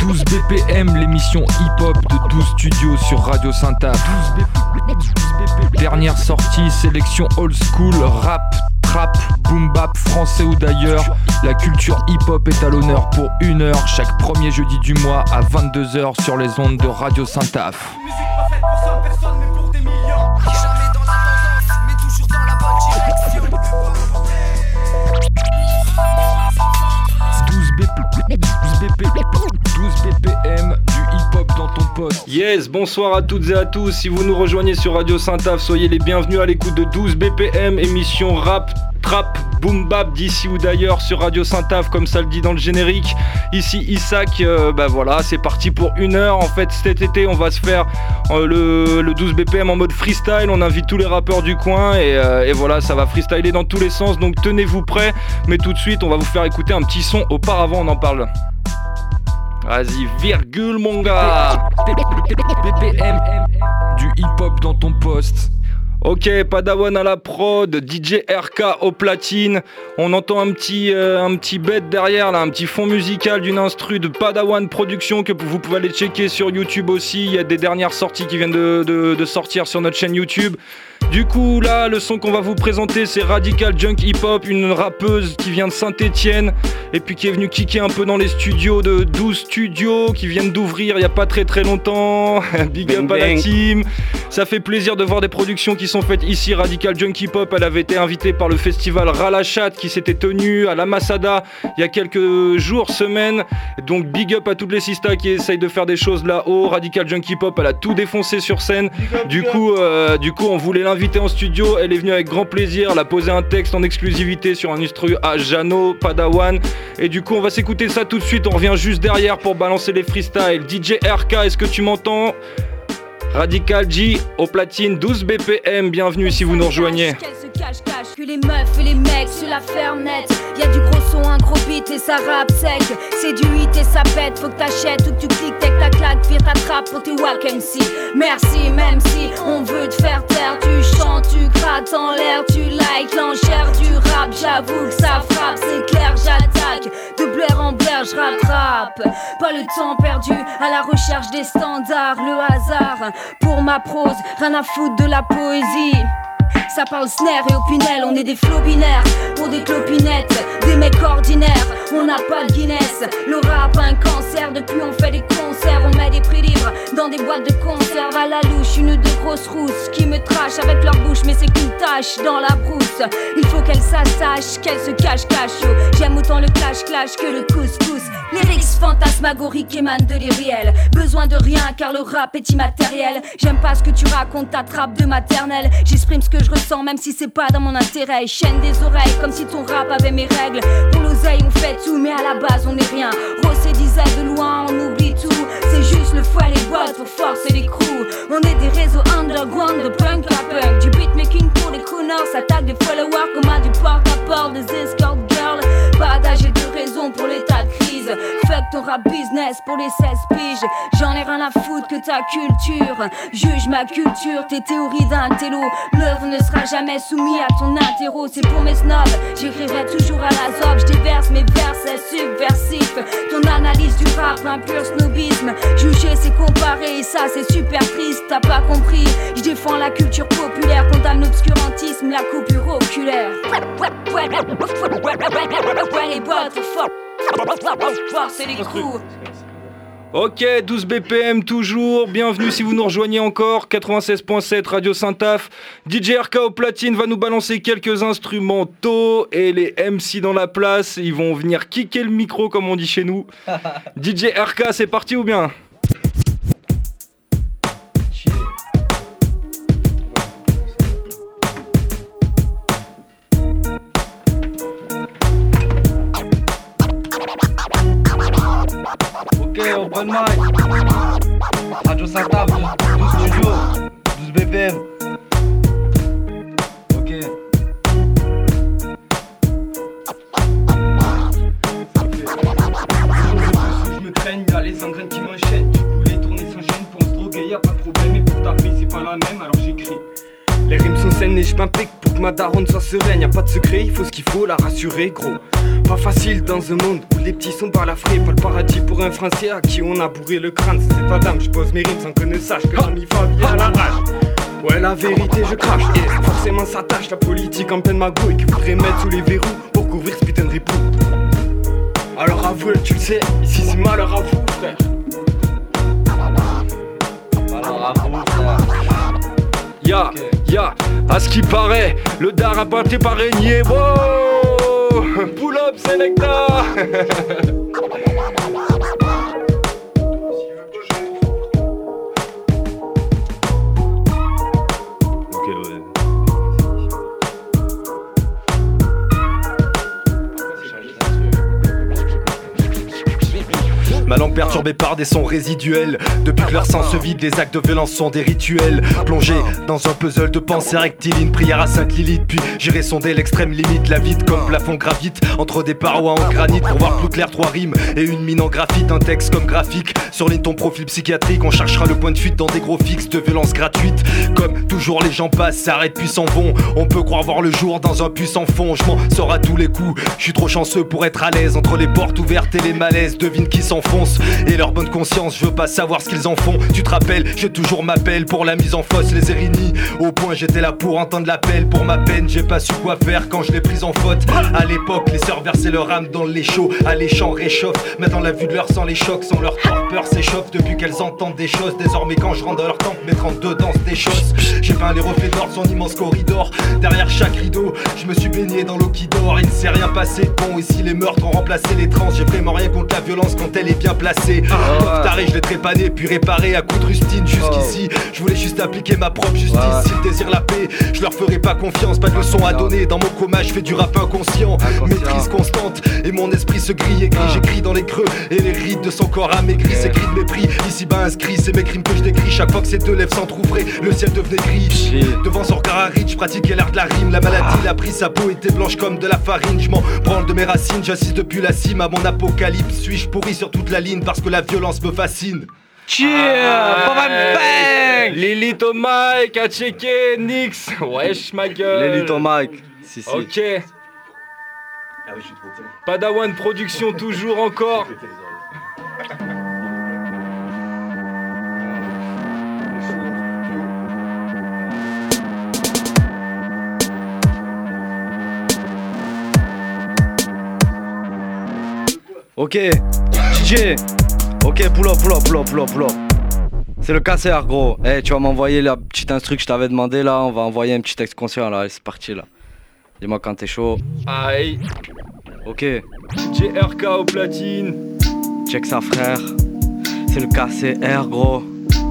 12 BPM, l'émission hip-hop de 12 studios sur Radio Saint-Af. Dernière sortie, sélection old school, rap, trap, boom bap, français ou d'ailleurs. La culture hip-hop est à l'honneur pour 1 heure chaque premier jeudi du mois à 22h sur les ondes de Radio Saint-Af. Musique pas faite pour 100 personnes mais pour des millions. Jamais dans la tendance mais toujours dans la bonne direction. 12 BPM du hip-hop dans ton poste. Yes, bonsoir à toutes et à tous. Si vous nous rejoignez sur Radio Saint-Af, soyez les bienvenus à l'écoute de 12 BPM, émission rap, trap, boom bap d'ici ou d'ailleurs sur Radio Saint-Af, comme ça le dit dans le générique. Ici Isaac, voilà, c'est parti pour 1 heure. En fait, cet été, on va se faire le 12 BPM en mode freestyle. On invite tous les rappeurs du coin et voilà, ça va freestyler dans tous les sens. Donc tenez-vous prêts. Mais tout de suite, on va vous faire écouter un petit son. Auparavant, on en parle. Vas-y, virgule mon gars. BPM du hip-hop dans ton poste. Ok, Padawan à la prod, DJ RK au platine. On entend un petit bête derrière là, un petit fond musical d'une instru de Padawan Production que vous pouvez aller checker sur YouTube aussi. Il y a des dernières sorties qui viennent de sortir sur notre chaîne YouTube. Du coup là, le son qu'on va vous présenter, c'est Radical Junk Hip Hop, une rappeuse qui vient de Saint-Étienne et puis qui est venue kicker un peu dans les studios de 12 studios qui viennent d'ouvrir il y a pas très longtemps. Big up à la team. Ça fait plaisir de voir des productions qui sont faites ici. Radical Junk Hip Hop, elle avait été invitée par le festival Ralachat qui s'était tenu à la Masada il y a quelques jours, semaines. Donc big up à toutes les sistas qui essayent de faire des choses là-haut. Radical Junk Hip Hop, elle a tout défoncé sur scène. Du coup, on voulait l'inviter en studio. Elle est venue avec grand plaisir. Elle a posé un texte en exclusivité sur un instru à Jano, Padawan. Et du coup, on va s'écouter ça tout de suite. On revient juste derrière pour balancer les freestyles. DJ RK, est-ce que tu m'entends ? Radical J au platine, 12 BPM, bienvenue si vous nous rejoignez. Cache que les meufs et les mecs sur la ferme nette. Y'a du gros son, un gros beat et ça rappe sec. C'est du hit et ça pète, faut que t'achètes ou que tu cliques, tech ta claque, vire ta trappe pour tes walk MC. Merci, même si on veut te faire taire, tu chantes, tu grattes en l'air, tu likes l'enchère du rap. J'avoue que ça frappe, c'est clair, j'attaque. De blaire en blaire, je rattrape. Pas le temps perdu à la recherche des standards, le hasard. Pour ma prose, rien à foutre de la poésie. Ça parle snare et opinel, on est des flots binaires. Pour des clopinettes, des mecs ordinaires. On n'a pas de Guinness, le rap un cancer. Depuis on fait des concerts, on met des prix libres dans des boîtes de conserve à la louche. Une de grosses rousses qui me trachent avec leur bouche. Mais c'est qu'une tâche dans la brousse. Il faut qu'elle s'attache, qu'elle se cache yo. J'aime autant le clash que le couscous. Lyrics fantasmagoriques émanent de l'irréel. Besoin de rien car le rap est immatériel. J'aime pas ce que tu racontes, ta trappe de maternelle. J'exprime ce que je ressens même si c'est pas dans mon intérêt. Chaîne des oreilles comme si ton rap avait mes règles. Pour l'oseille on fait tout mais à la base on est rien. Rossé disait de loin on oublie tout. C'est juste le fouet les boîtes pour forcer les crews. On est des réseaux underground de punk à punk. Du beatmaking pour les crooners, s'attaque des followers comme à du porte-à-porte des escort girls. Pas d'âge et de raison pour l'état de crise. Fuck ton rap business pour les 16 piges. J'en ai rien à foutre que ta culture. Juge ma culture, tes théories d'un télo. L'œuvre ne sera jamais soumise à ton interro. C'est pour mes snobs, j'écrirai toujours à la zob. J'déverse mes versets subversifs. Ton analyse du rap, un pur snobisme. Juger c'est comparer et ça c'est super triste. T'as pas compris, j'défends la culture populaire. Condamne l'obscurantisme, la coupure oculaire. Les boîtes force et les coups. Ok, 12 BPM toujours, bienvenue si vous nous rejoignez encore, 96.7 Radio Saint-Af. DJ RK au platine va nous balancer quelques instrumentaux et les MC dans la place, ils vont venir kicker le micro comme on dit chez nous. DJ RK, c'est parti ou bien ? Open mic, Radio Saint-Af, 12 studios, 12 BPM. Ok. Je me craigne, y'a les engraines qui m'enchaînent. sont saines et je m'implique pour que ma daronne soit sereine. Y'a pas de secret, il faut ce qu'il faut, la rassurer gros. Pas facile dans un monde où les petits sont balafrés. Pas le paradis pour un français à qui on a bourré le crâne. C'est pas dame, je pose mes rimes sans que ne sache que l'ami Fabien à la rage. Ouais, la vérité je crache et forcément ça tâche. La politique en pleine magouille qui voudrait mettre sous les verrous pour couvrir ce putain de ripou. Alors avoue, tu le sais, ici c'est malheur à vous frère. Alors à vous, frère. Ya, à ce qui paraît, le dar a pas été par régné. Wow, pull up Selecta. Ma langue perturbée par des sons résiduels. Depuis que leur sang se vide, les actes de violence sont des rituels. Plongé dans un puzzle de pensée rectiligne. Prière à Sainte Lilith, puis j'irai sonder l'extrême limite. La vide comme plafond gravite entre des parois en granit. Pour voir plus clair, 3 rimes et une mine en graphite. Un texte comme graphique, surligne ton profil psychiatrique. On cherchera le point de fuite dans des gros fixes de violence gratuite. Comme toujours les gens passent, s'arrêtent puis s'en vont. On peut croire voir le jour dans un puits sans fond. Je m'en sors à tous les coups, je suis trop chanceux pour être à l'aise. Entre les portes ouvertes et les malaises, devine qui s'enfonce. Et leur bonne conscience, je veux pas savoir ce qu'ils en font. Tu te rappelles, je toujours m'appelle pour la mise en fosse, les Érigny. Au point j'étais là pour entendre l'appel. Pour ma peine, j'ai pas su quoi faire quand je l'ai prise en faute. À l'époque, les sœurs versaient leur âme dans les chauds. Alléchant réchauffe, maintenant la vue de leur sang les chocs. Sans leur torpeur s'échauffe depuis qu'elles entendent des choses. Désormais quand je rentre dans leur temple, mes 32 dansent des choses. J'ai peint les reflets d'or de son immense corridor. Derrière chaque rideau, je me suis baigné dans l'eau qui dort. Il ne s'est rien passé de bon, ici les meurtres ont remplacé les trans. J'ai vraiment rien contre la violence quand elle est bien placée. Taré, je l'ai trépané puis réparé à coups de rustine. Jusqu'ici, je voulais juste appliquer ma propre justice. S'ils désirent la paix, je leur ferai pas confiance. Pas de leçon à donner, dans mon coma je fais du rap inconscient. Maîtrise constante et mon esprit se grille et grille. J'écris dans les creux et les rides de son corps amaigri. Ces cris de mépris, ici bas inscrits. C'est mes crimes que je décris. Chaque fois que ces deux lèvres s'entrouvraient, le ciel devenait gris. Devant son regard aride, je pratiquais l'art de la rime. La maladie l'a pris, sa peau était blanche comme de la farine. Je m'en branle de mes racines, j'assiste depuis la cime à mon apocalypse. Suis-je pourri sur toute la ligne parce que la violence me fascine. Bang. Lilith au mic, à checker, Nix. Wesh ma gueule. Lilith au mic. Si. Ok. Padawan Production toujours encore. Ok, DJ. Ok, pull up. C'est le KCR gros. Eh, tu vas m'envoyer la petite instru que je t'avais demandé là. On va envoyer un petit texte conscient là. Allez, c'est parti là. Dis-moi quand t'es chaud. Aïe. Ok. DJ RK au platine. Check ça frère. C'est le KCR gros.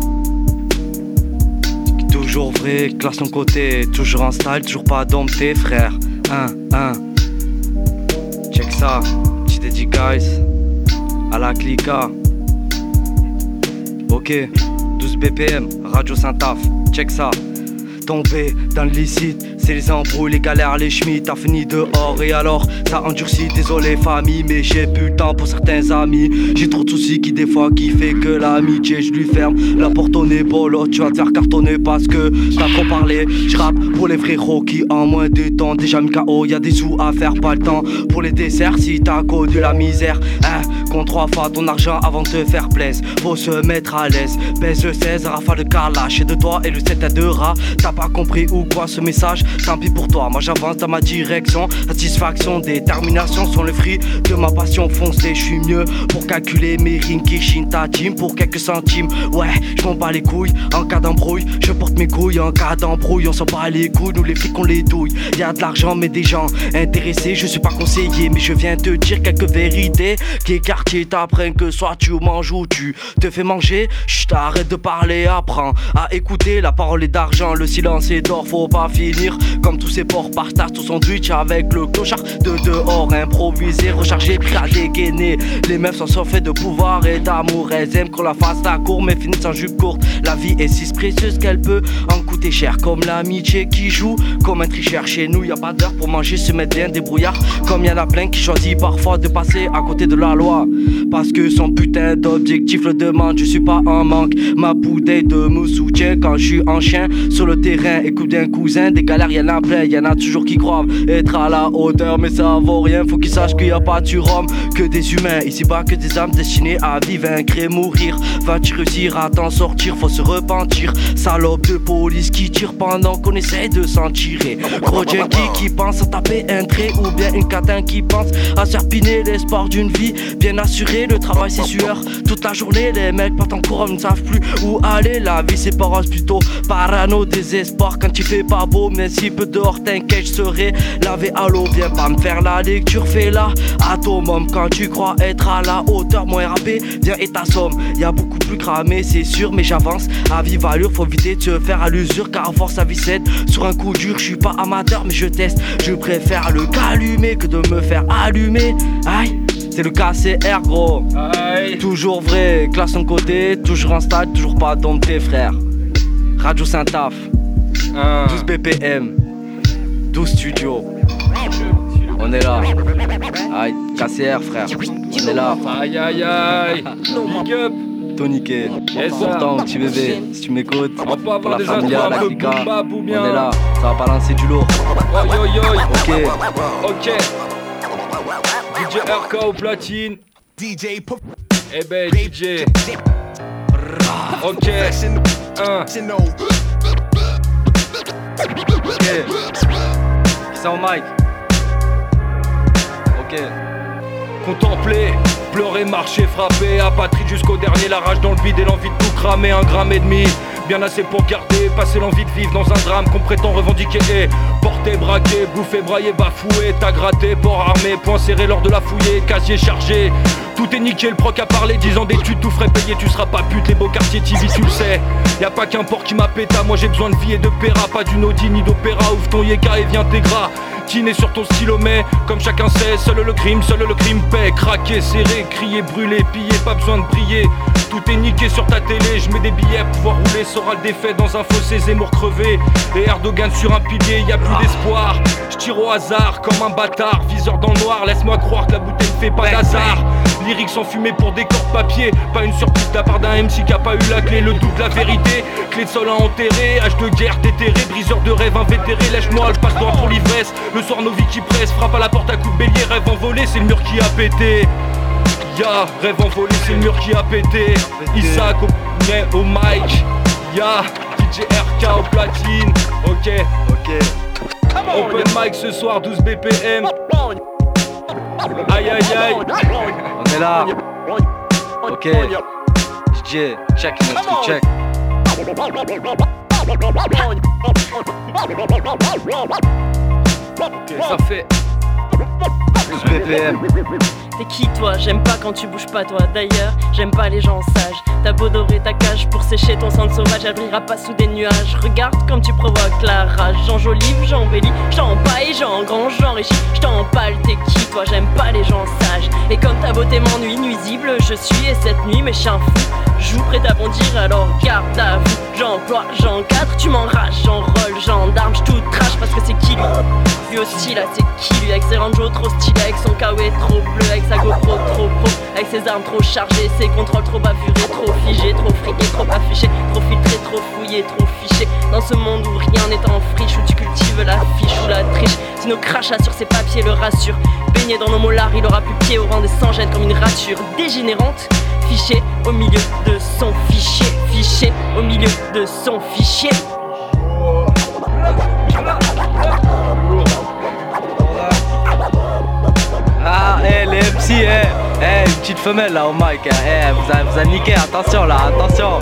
Toujours vrai, classe ton côté. Toujours en style, toujours pas dompté frère. Check ça. Petit dédicace à la clica. Ok, 12 BPM, Radio Saint-Taf, check ça. Tombé dans le licite, c'est les embrouilles, les galères, les chemins. T'as fini dehors et alors ça endurcit. Désolé famille, mais j'ai plus le temps pour certains amis. J'ai trop de soucis qui des fois qui fait que l'amitié je lui ferme la porte au nez. Bolo, tu vas te faire cartonner parce que t'as trop parlé. J'rappe pour les frérots qui en moins de temps déjà mis KO. Y'a des sous à faire, pas le temps pour les desserts. Si t'as connu la misère, compte 3 fois ton argent avant de te faire plaisir. Faut se mettre à l'aise. Baisse 16, rafale de carlache et de toi et le 7 à 2 rats. T'as pas compris ou quoi ce message? Tant pis pour toi, moi j'avance dans ma direction. Satisfaction, détermination sont le fruit de ma passion foncée. Je suis mieux pour calculer mes rimes Kishin ta team pour quelques centimes. Ouais, je m'en bats les couilles en cas d'embrouille. Je porte mes couilles en cas d'embrouille. On s'en bat les couilles, nous les flics on les douille. Y'a de l'argent mais des gens intéressés. Je suis pas conseiller mais je viens te dire quelques vérités qui quartier t'apprennent que soit tu manges ou tu te fais manger. Chut, arrête de parler, apprends à écouter. La parole est d'argent, le silence est d'or. Faut pas finir comme tous ces porcs partagent ton sandwich avec le clochard de dehors. Improvisé, rechargé, prêt à dégainer. Les meufs sont fait de pouvoir et d'amour. Elles aiment qu'on la fasse la cour mais finissent en jupe courte. La vie est si précieuse qu'elle peut en coûter cher. Comme l'amitié qui joue comme un tricheur. Chez nous y'a pas d'heure pour manger, se mettre bien débrouillard. Comme y'en a plein qui choisissent parfois de passer à côté de la loi parce que son putain d'objectif le demande. Je suis pas en manque, ma bouteille de me soutient quand je suis en chien sur le terrain. terrain. Écoute bien cousin, des galères y'en a plein, y'en a toujours qui croient être à la hauteur, mais ça vaut rien. Faut qu'ils sachent qu'il y a pas de surhomme, que des humains. Ici bas que des âmes destinées à vivre, vaincre et mourir. Vas-tu réussir à t'en sortir, faut se repentir. Salope de police qui tire pendant qu'on essaie de s'en tirer. Gros junkie qui pense à taper un trait, ou bien une catin qui pense à serpiner l'espoir d'une vie bien assurée. Le travail c'est sueur toute la journée, les mecs partent en courant, ne savent plus où aller. La vie c'est pas rose, plutôt parano, désespoir quand il fait pas beau. Mais si peu dehors, t'inquiète, je serai lavé à l'eau. Viens pas me faire la lecture, fais-la à ton môme. Quand tu crois être à la hauteur, moi RAP, viens et t'assomme. Y'a beaucoup plus cramé, c'est sûr, mais j'avance à vive allure. Faut éviter de se faire à l'usure, car à force la vie cède sur un coup dur. Je suis pas amateur, mais je teste. Je préfère le calumer que de me faire allumer. Aïe, c'est le KCR gros. Aïe. Toujours vrai, classe en côté, toujours en stade, toujours pas dompté frère. Radio Saint-Taf, 12 BPM, 12 studios. On est là. Aïe, KCR frère, on est là. Aïe aïe aïe. Big up. Toniqué, Yes, pourtant petit bébé, si tu m'écoutes, On peut avoir pour la des familia, intros un peu l'Africa, boom bap ou bien. on est là, ça va balancer du lourd. Oi oi oi. Ok, Ok. DJ RK au platine. DJ Puff. Eh ben DJ. Ok. 1. ok. Qui ça au mic? Ok. Contempler, pleurer, marcher, frapper, apatride jusqu'au dernier, la rage dans le vide et l'envie de tout cramer, 1,5 gramme. Bien assez pour garder, passer l'envie de vivre dans un drame qu'on prétend revendiquer. Et porter, braquer, bouffer, brailler, bafouer, t'as gratté, port armé, point serré lors de la fouillée, casier chargé. Tout est niqué, le proc a parlé, 10 ans d'études, tout frais payé, tu seras pas pute, les beaux quartiers TV, tu le sais. Y'a pas qu'un port qui m'appéta, moi j'ai besoin de vie et de péra, pas d'une Audi ni d'opéra, ouvre ton yéka et viens tes gras. Tiné sur ton stylo, mais comme chacun sait, seul le crime paie. Craquer, serré, crier, brûler, piller, pas besoin de briller. Tout est niqué sur ta télé, je mets des billets pour pouvoir rouler. Sera le défait dans un fossé, Zemmour crevé et Erdogan sur un pilier, y a plus d'espoir. Je tire au hasard comme un bâtard, viseur dans le noir, laisse-moi croire que la bouteille fait pas d'hasard. Lyrics en fumée pour décor papier, pas une surprise de la part d'un MC qui a pas eu la clé. Le doute, la vérité, clé de sol à enterrer, âge de guerre déterré, briseur de rêve invétéré. Lèche-moi le passe-droit pour l'ivresse, le soir nos vies qui pressent, frappe à la porte à coups de bélier. Rêve envolé, c'est le mur qui a pété. Ya, rêve envolé, c'est le mur qui a pété. Isaac au mic. Ya, DJ RK au platine. Ok, open mic ce soir, 12 BPM. Aïe aïe aïe. on est là. Ok, DJ, check, check. Ça fait 12 BPM. T'es qui toi? J'aime pas quand tu bouges pas toi. D'ailleurs, j'aime pas les gens sages. T'as beau dorer ta cage pour sécher ton sang de sauvage, elle brillera pas sous des nuages. Regarde comme tu provoques la rage. J'enjolive, j'embellis, j'empaille, j'engrange, j'enrichis, j't'empale. T'es qui toi? J'aime pas les gens sages. Et comme ta beauté m'ennuie, nuisible je suis. Et cette nuit mes chiens fous joue prêt à bondir, alors garde à vous. J'emploie, j'encadre, tu m'enrages, j'enrôle, gendarme, j'tout crache parce que c'est qui lui? Lui aussi là, c'est qui lui? Avec ses rangeaux trop stylés, avec son kawaii trop bleu, avec sa GoPro trop pro, avec ses armes trop chargées, ses contrôles trop bavurés, trop figés, trop friqués, trop affichés, trop filtrés, trop fouillés, trop fichés. Dans ce monde où rien n'est en friche, où tu cultives la fiche ou la triche. Si nos crachats sur ses papiers le rassurent, baigné dans nos molars, il aura plus pied au rang des sans-gêne comme une rature dégénérante. Fiché au milieu de son fichier, fiché au milieu de son fichier. Ah, les MC, une petite femelle là au mic, vous avez niqué, attention là, attention.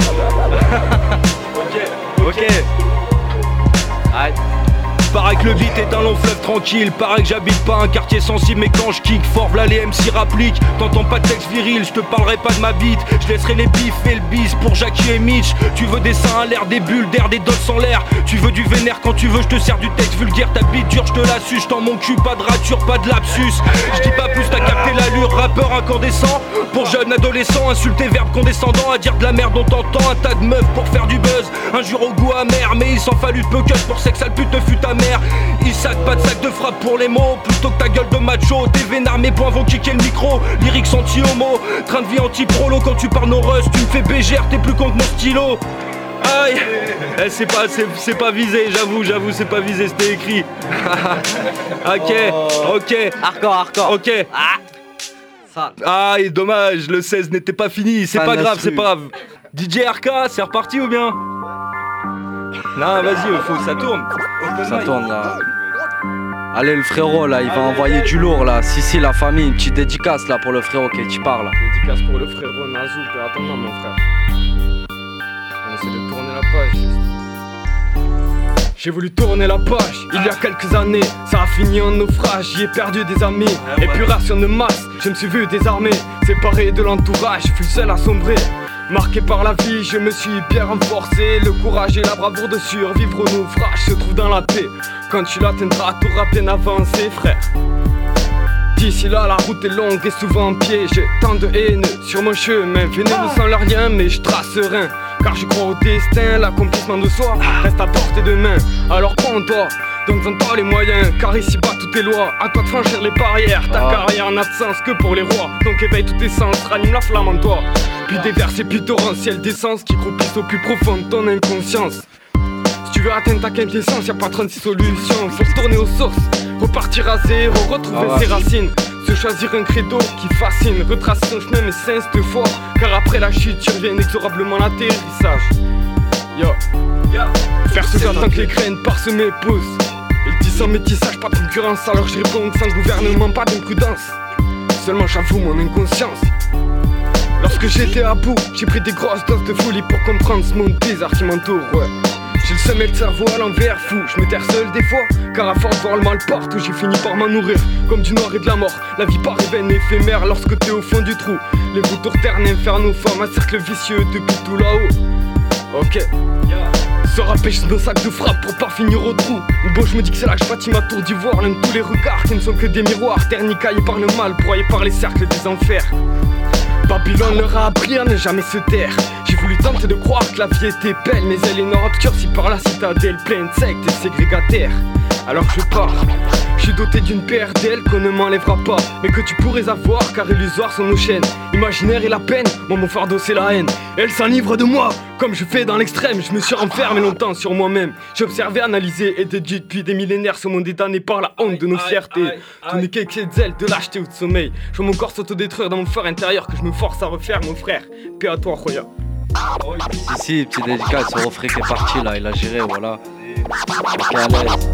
Ok. Aïe. Paraît que le beat est un long fleuve tranquille. Paraît que j'habite pas un quartier sensible, mais quand je kick fort, v'là les MC rappliquent. T'entends pas de texte viril, je te parlerai pas de ma bite. Je laisserai les bifs et le bis pour Jackie et Mitch. Tu veux des seins à l'air, des bulles d'air, des dots en l'air. Tu veux du vénère quand tu veux, je te sers du texte vulgaire. Ta bite dure, je te la suce, dans mon cul, pas de rature, pas de lapsus. Je dis pas plus, t'as capté l'allure, rappeur incandescent. Pour jeune adolescent, insulté, verbe condescendant. À dire de la merde, on t'entend, un tas de meufs pour faire du buzz. Injure au goût amer, mais il s'en fallut peu que pour sexe sale pute fut ta mère. Il sac pas de sac de frappe pour les mots, plutôt que ta gueule de macho. T'es vénard, mes poings vont kicker le micro. Lyrics anti-homo, train de vie anti-prolo. Quand tu parles nos russes, tu me fais bégère, t'es plus con que mon stylo. Aïe. C'est pas visé, j'avoue, c'est pas visé, c'était écrit. Ok. Hardcore. Ok. Aïe, dommage, le 16 n'était pas fini, c'est pas grave. DJ RK, c'est reparti ou bien? Non, vas-y, faut que ça tourne. Ça tourne là. Allez, le frérot là, il va envoyer du lourd là. Si, la famille, une petite dédicace là pour le frérot qui parle. Dédicace pour le frérot Nazou, attends, mon frère. On essaie de tourner la page juste. J'ai voulu tourner la page il y a quelques années. Ça a fini en naufrage, j'y ai perdu des amis. Épuration de masse, je me suis vu désarmé. Séparé de l'entourage, je fus seul à sombrer. Marqué par la vie, je me suis bien renforcé. Le courage et la bravoure de survivre au naufrage se trouvent dans la paix. Quand tu l'atteindras, t'auras bien avancé, frère. D'ici là, la route est longue et souvent piégée. Tant de haine sur mon chemin, vénéneux sans le rien, mais je trace serein. Car je crois au destin, l'accomplissement de soi reste à portée de main. Alors prends-toi, donne-toi les moyens, car ici-bas tout est loi. À toi de franchir les barrières, ta carrière n'a de sens que pour les rois. Donc éveille tous tes sens, ranime la flamme en toi. Puis des versets plus torrentiels d'essence qui croupissent au plus profond de ton inconscience. Si tu veux atteindre ta quintessence, y'a pas 36 solutions. Faut retourner aux sources, repartir à zéro, retrouver ses racines. Se choisir un credo qui fascine, retracer son chemin mais cette fois. Car après la chute, tu reviens inexorablement à l'atterrissage. Yo, faire ce que tant que les graines parsemées poussent. Ils disent sans métissage, pas de concurrence. Alors je réponds sans gouvernement, pas d'imprudence. Seulement j'avoue mon inconscience. Lorsque j'étais à bout, j'ai pris des grosses doses de folie pour comprendre ce monde bizarre qui m'entoure, ouais. J'ai le sommeil de cerveau à l'envers, fou, je me terre seul des fois. Car à force de voir le mal partout, j'ai fini par m'en nourrir. Comme du noir et de la mort, la vie paraît vaine et éphémère lorsque t'es au fond du trou. Les vautours ternes infernaux forment un cercle vicieux depuis tout là-haut. Ok. Se rapêche nos sacs de frappe pour pas finir au trou. Bon, je me dis que c'est là que je bâtis ma tour d'ivoire. L'un de tous les regards qui ne sont que des miroirs, ternis caillés par le mal, broyés par les cercles des enfers. Babylone leur a appris à ne jamais se taire. J'ai voulu tenter de croire que la vie était belle, mais elle est nord obscurcie par la citadelle pleine de sectes et ségrégataires. Alors que je pars, je suis doté d'une paire d'ailes qu'on ne m'enlèvera pas, mais que tu pourrais avoir car illusoires sont nos chaînes. Imaginaire et la peine, moi mon fardeau c'est la haine. Elle s'enivre de moi, comme je fais dans l'extrême. Je me suis renfermé longtemps sur moi-même. J'ai observé, analysé et déduit depuis des millénaires. Ce monde est damné par la honte de nos fiertés. Tout n'est qu'excès de zèle, de lâcheté ou de sommeil. Je vois mon corps s'autodétruire dans mon fort intérieur que je me force à refaire, mon frère. Paix à toi, Roya. Si, petit dédicace au refrain qui est parti là, il a géré, voilà. Ok, à l'aise.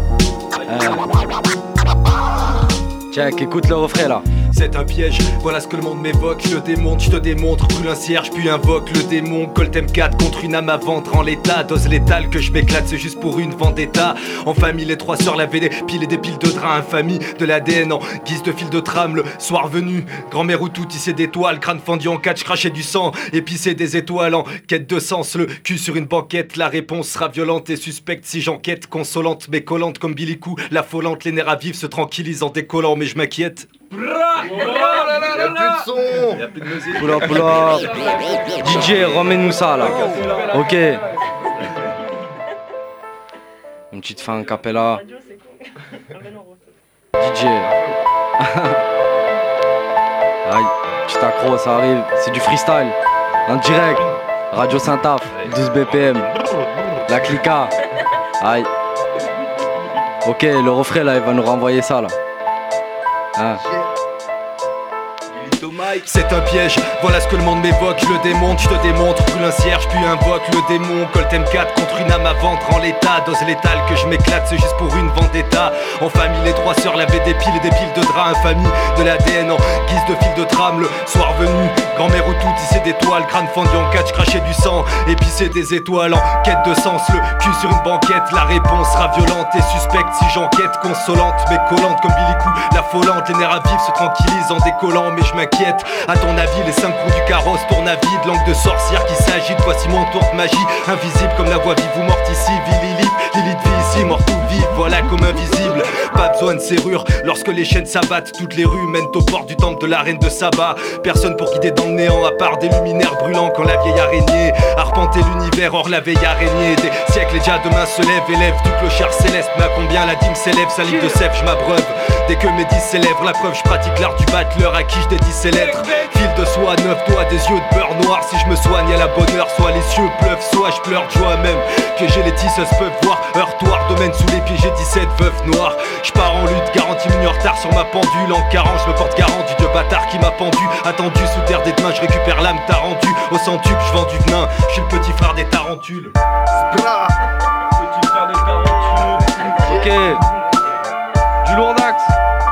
Tiens, écoute le refrain là. C'est un piège, voilà ce que le monde m'évoque. Je démonte, je te démontre, brûle un cierge puis invoque le démon. Colt M4 contre une âme à ventre en l'état. Dose létale que je m'éclate, c'est juste pour une vendetta. En famille, les trois sœurs lavaient des piles et des piles de draps. Infamie de l'ADN en guise de fil de trame. Le soir venu, grand-mère ou tout tissait d'étoiles. Crâne fendu en catch, craché du sang, épicé des étoiles en quête de sens. Le cul sur une banquette, la réponse sera violente et suspecte si j'enquête. Consolante mais collante comme Billy Cou. L'affolante, les nerfs à vif se tranquillisent en décollant, mais je m'inquiète. Y'a plus de son, y'a plus de musique. Poula. DJ, remets-nous ça là. Ok. Une petite fin en cappella. DJ. Aïe, petit accro, ça arrive. C'est du freestyle. En direct. Radio Saint-Af, 12 BPM. La clica. Aïe. Ok, le refrain là, il va nous renvoyer ça là. Ah. C'est un piège, voilà ce que le monde m'évoque. Je le démonte, je te démontre, brûle un cierge puis invoque le démon. Colt M4 contre une âme à ventre en l'état. Dose létale que je m'éclate, c'est juste pour une vendetta. En famille, les trois sœurs lavaient des piles et des piles de draps. Infamie de l'ADN en guise de fil de trame. Le soir venu, grand-mère ou tout tissait d'étoiles. Crâne fendu en catch, craché du sang, épicé des étoiles en quête de sens. Le cul sur une banquette, la réponse sera violente et suspecte si j'enquête. Consolante mais collante comme Billy Cou. L'affolante, les nerfs à vif se tranquillisent en décollant, mais je m'inquiète. À ton avis, les 5 roues du carrosse tournent à vide. Langue de sorcière qui s'agite, voici mon tour de magie. Invisible comme la voix vive ou morte ici. Vie Lilith vit ici, morte ou vive, voilà comme invisible. Pas besoin de serrure, lorsque les chaînes s'abattent. Toutes les rues mènent au port du temple de la reine de Saba. Personne pour guider dans le néant, à part des luminaires brûlants. Quand la vieille araignée arpentait l'univers, or la veille araignée. Des siècles et déjà demain se lève, élève du clochard céleste. Mais à combien la dîme s'élève, salive de sève, je m'abreuve. Dès que mes 10 s'élèvent, la preuve, je pratique l'art du battleur. À qui je dédie ses lettres. Fil de soie, 9 doigts, des yeux de beurre noir. Si je me soigne à la bonne heure, soit les cieux pleuvent, soit je pleure de joie même. Piégés les tisseuses peuvent voir, heurtoir, domaine sous les pieds, j'ai 17 veuves noires. Je pars en lutte, garantie minute en retard sur ma pendule. En 40, je me porte garant du dieu bâtard qui m'a pendu. Attendu sous terre des mains, je récupère l'âme, t'as rendu. Au centuple, je vends du venin, je suis le petit frère des tarentules. Petit frère des tarentules. Ok. Du lourdax.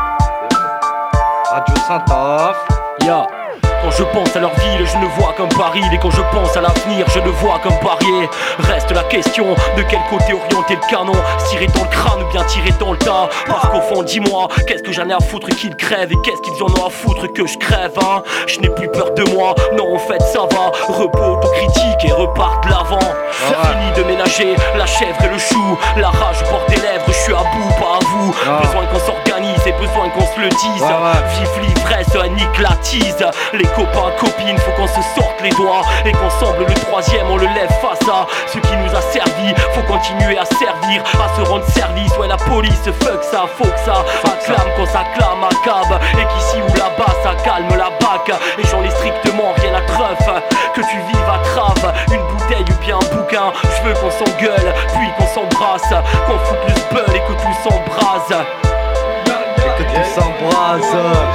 Radio Saint-Off. Ya. Quand je pense à leur ville, je ne vois comme Paris. Et quand je pense à l'avenir, je ne vois comme parier. Reste la question, de quel côté orienter le canon? Tirer dans le crâne ou bien tirer dans le tas? Parce qu'au fond, dis-moi, qu'est-ce que j'en ai à foutre qu'ils crèvent? Et qu'est-ce qu'ils en ont à foutre que je crève, hein? Je n'ai plus peur de moi, non en fait ça va. Repos, autocritique et repart de l'avant. Fini de ménager la chèvre et le chou. La rage porte des lèvres, je suis à bout, pas à vous. Besoin qu'on s'organise et besoin qu'on se le dise. Vive l'ivresse, nique la tease. Les copains, copines, faut qu'on se sorte les doigts. Et qu'ensemble le troisième on le lève face à ce qui nous a servi. Faut continuer à servir, à se rendre service. Ouais la police, fuck ça, faut que ça acclame quand ça clame à cab. Et qu'ici ou là-bas ça calme la bac. Et j'en ai strictement rien à treuf. Que tu vives à trave, une bouteille ou bien un bouquin. Je veux qu'on s'engueule, puis qu'on s'embrasse. Qu'on foute le spell et que tout s'embrase. Et que tout s'embrase.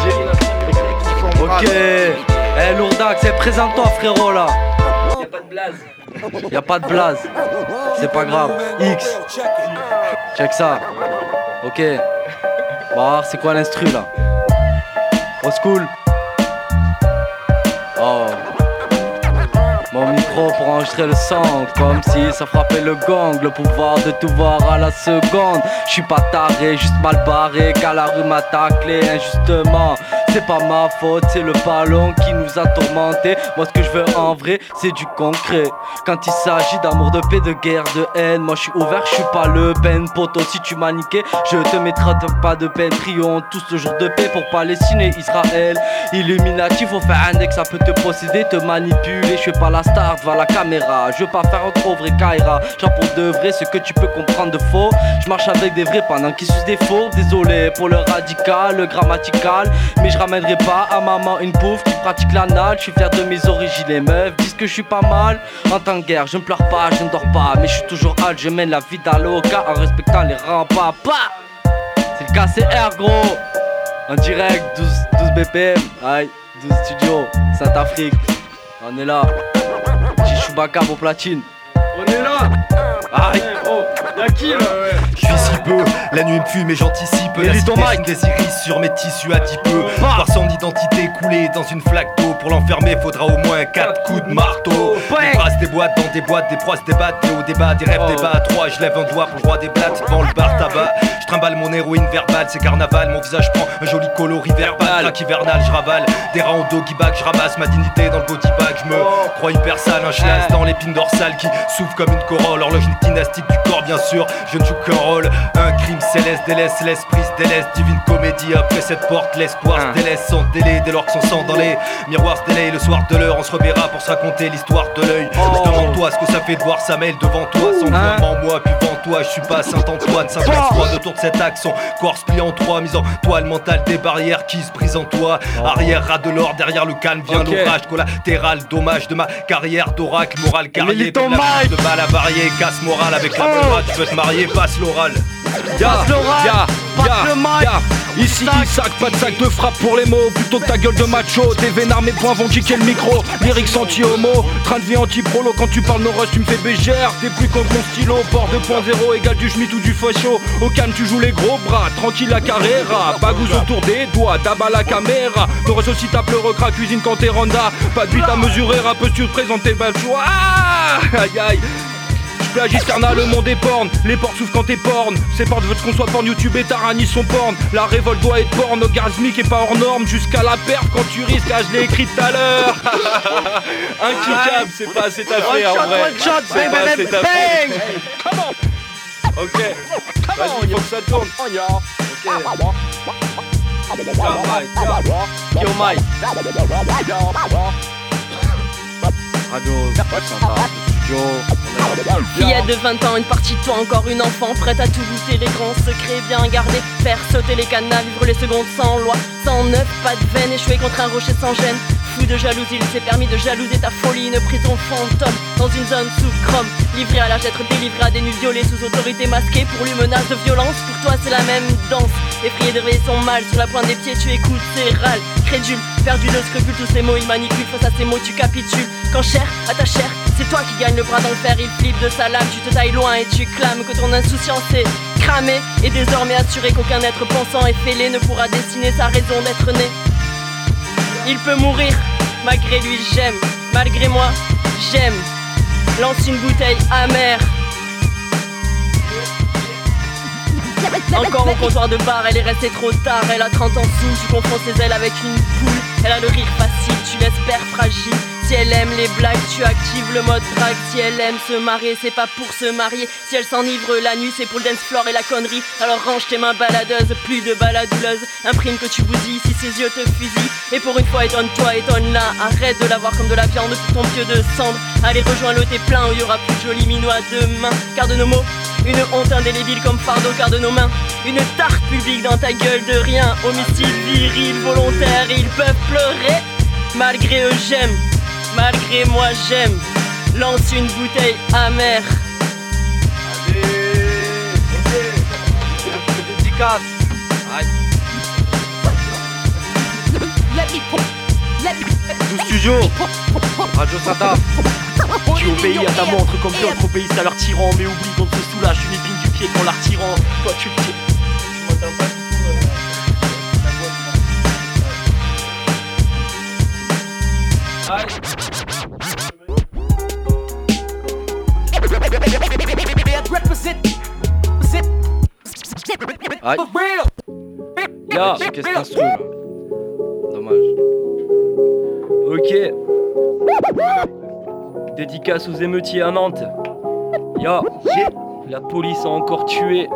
Ok. Eh lourdax, présente-toi frérot là. Y'a pas de blaze. Y'a pas de blaze. C'est pas grave. X. Check ça. Ok. Bah c'est quoi l'instru là? Au school. Oh. Mon micro pour enregistrer le son, comme si ça frappait le gong. Le pouvoir de tout voir à la seconde. J'suis pas taré, juste mal barré, car la rue m'a taclé injustement. C'est pas ma faute, c'est le ballon qui nous a tourmentés. Moi ce que je veux en vrai, c'est du concret. Quand il s'agit d'amour, de paix, de guerre, de haine, moi je suis ouvert, je suis pas le Ben. Poto, si tu m'as niqué, je te mettrai pas de peine. Prions tous le jour de paix pour Palestine et Israël. Illuminati, faut faire un deck, ça peut te posséder, te manipuler. Je suis pas la star devant la caméra, je veux pas faire un trop vrai Kaira. Genre pour de vrai, ce que tu peux comprendre de faux. Je marche avec des vrais pendant qu'ils sucent des faux. Désolé pour le radical, le grammatical, mais je ramènerai pas à maman une pauvre qui pratique l'anal. Je suis fier de mes origines, les meufs disent que je suis pas mal. En temps de guerre, je ne pleure pas, je ne dors pas, mais je suis toujours hâte, je mène la vie d'Aloca en respectant les remparts. C'est le KCR gros. En direct, 12 BPM, aïe, 12 studios, Saint-Afrique. On est là. Chewbacca au platine. On est là. Aïe. Oh, y'a qui là? Je suis si peu, la nuit me fume et j'anticipe. La cité fume des iris sur mes tissus adipeux. Voir son identité couler dans une flaque d'eau. Pour l'enfermer faudra au moins 4 coups de marteau. Des brasses, des boîtes dans des boîtes, des proies se débattent, des hauts débats, des rêves, des bas à 3. Je lève un doigt pour le roi des blattes devant le bar tabac. Je trimballe mon héroïne verbale, c'est carnaval. Mon visage prend un joli coloris verbal. Crack hivernal, je ravale des rangs au doggy bag. Je ramasse ma dignité dans le body bag. Je me crois hyper sale, un schlass dans l'épine dorsale qui souffle comme une corolle. Horloge dynastique du corps bien sûr, je ne joue qu'un rôle. Un crime céleste délaisse l'esprit, se délaisse. Divine comédie, après cette porte l'espoir se délaisse sans délai. Dès lors que son sang dans les miroirs se délaye. Le soir de l'heure on se reverra pour se raconter l'histoire de l'œil. Je demande-toi ce que ça fait de voir sa mêle devant toi. Sans toi en moi, puis devant toi, je suis pas Saint-Antoine. Saint-Antoine autour de cet axe, son corps se plie en trois. Mise en toi le mental des barrières qui se brisent en toi. Arrière ras de l'or, derrière le calme vient l'orage collatéral. Dommage de ma carrière d'oracle, moral carrière. De balle avariée, casse morale avec la morale. Tu veux te marier, passe l'oral. Ici Isaac, pas de sac de frappe pour les mots. Plutôt que ta gueule de macho, tes vénards, mes poings vont kicker le micro. Lyrics anti-homo, train de vie anti-prolo. Quand tu parles nos rush, tu me fais bégère. T'es plus contre mon stylo, port 2.0 égale du schmitt ou du facho. Au calme tu joues les gros bras, tranquille la carrera. Bagouze autour des doigts, d'abat la caméra. T'aurais aussi ta pleurecra, cuisine quand t'es ronda. Pas de but à mesurer, rappeuse tu te présentes tes belles choix. Aïe aïe. Plagisterna, le monde est porn, les portes s'ouvrent quand t'es porn. Ces portes veulent qu'on soit porn, YouTube et Tarani sont porn. La révolte doit être porn, orgasmique et pas hors norme. Jusqu'à la perte quand tu risques, je l'ai écrit tout à l'heure. Inquiétable, c'est pas assez taffé en vrai. C'est pas assez taffé. Ok, vas-y, faut que ça tourne. Yo Mike. Radio Saint-Off, studio. Fillette de 20 ans, une partie de toi, encore une enfant, prête à tout goûter, les grands secrets bien gardés, faire sauter les cadenas, vivre les secondes sans loi, sans neuf, pas de veine, échouer contre un rocher sans gêne. Fou de jalousie, il s'est permis de jalouser ta folie, une prison fantôme, dans une zone sous chrome, livré à l'âge d'être délivré à des nus violés sous autorité masquée, pour lui menace de violence, pour toi c'est la même danse, effrayé de réveiller son mal, sur la pointe des pieds tu écoutes ses râles, crédule, perdu de scrupules, tous ces mots il manipule, face à ces mots tu capitules, quand cher à ta chair, c'est toi qui gagne le bras dans le fer, il flippe de sa lame, tu te tailles loin et tu clames que ton insouciance est cramée, et désormais assuré qu'aucun être pensant et fêlé ne pourra dessiner sa raison d'être né. Il peut mourir, malgré lui j'aime, malgré moi j'aime, lance une bouteille amère. Encore au comptoir de bar, elle est restée trop tard, elle a 30 ans sous, tu confonds ses ailes avec une poule, elle a le rire facile, tu l'espères fragile. Si elle aime les blagues, tu actives le mode drague. Si elle aime se marier, c'est pas pour se marier. Si elle s'enivre la nuit, c'est pour le dance floor et la connerie. Alors range tes mains baladeuses, plus de baladouleuse. Imprime que tu bousilles si ses yeux te fusillent. Et pour une fois, étonne-toi, étonne-la. Arrête de la voir comme de la viande pour ton pieu de cendre. Allez, rejoins-le, t'es plein où il y aura plus de jolis minois demain. Car de nos mots, une honte indélébile comme fardeau, car de nos mains, une tarte publique dans ta gueule de rien. Homicide viril, volontaire, ils peuvent pleurer. Malgré eux, j'aime. Malgré moi j'aime, lance une bouteille amère. Allez, ok, dédicace. Tout studio, Radio Santa. Tu obéis à ta montre comme d'autres obéissent à leur tyran. Mais oublie qu'on te soulage une épine du pied qu'en la retirant. Toi tu le dis. Tu m'entends pas du tout la voix Aïe. Ya, qu'est-ce que c'est instru là? Dommage. Ok. Dédicace aux émeutiers à Nantes. Ya, la police a encore tué.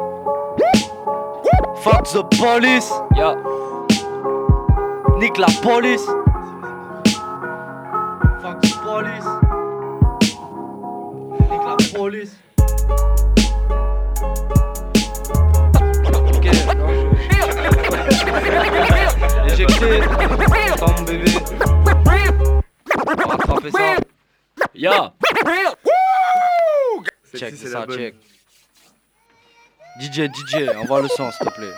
Fuck the police. Ya. Nique la police. Fuck the police. Nique la police. Ok, éjecté. Pas mon bébé. On va rattraper ça. Ya. Check, c'est ça, check. DJ, envoie le son s'il te plaît.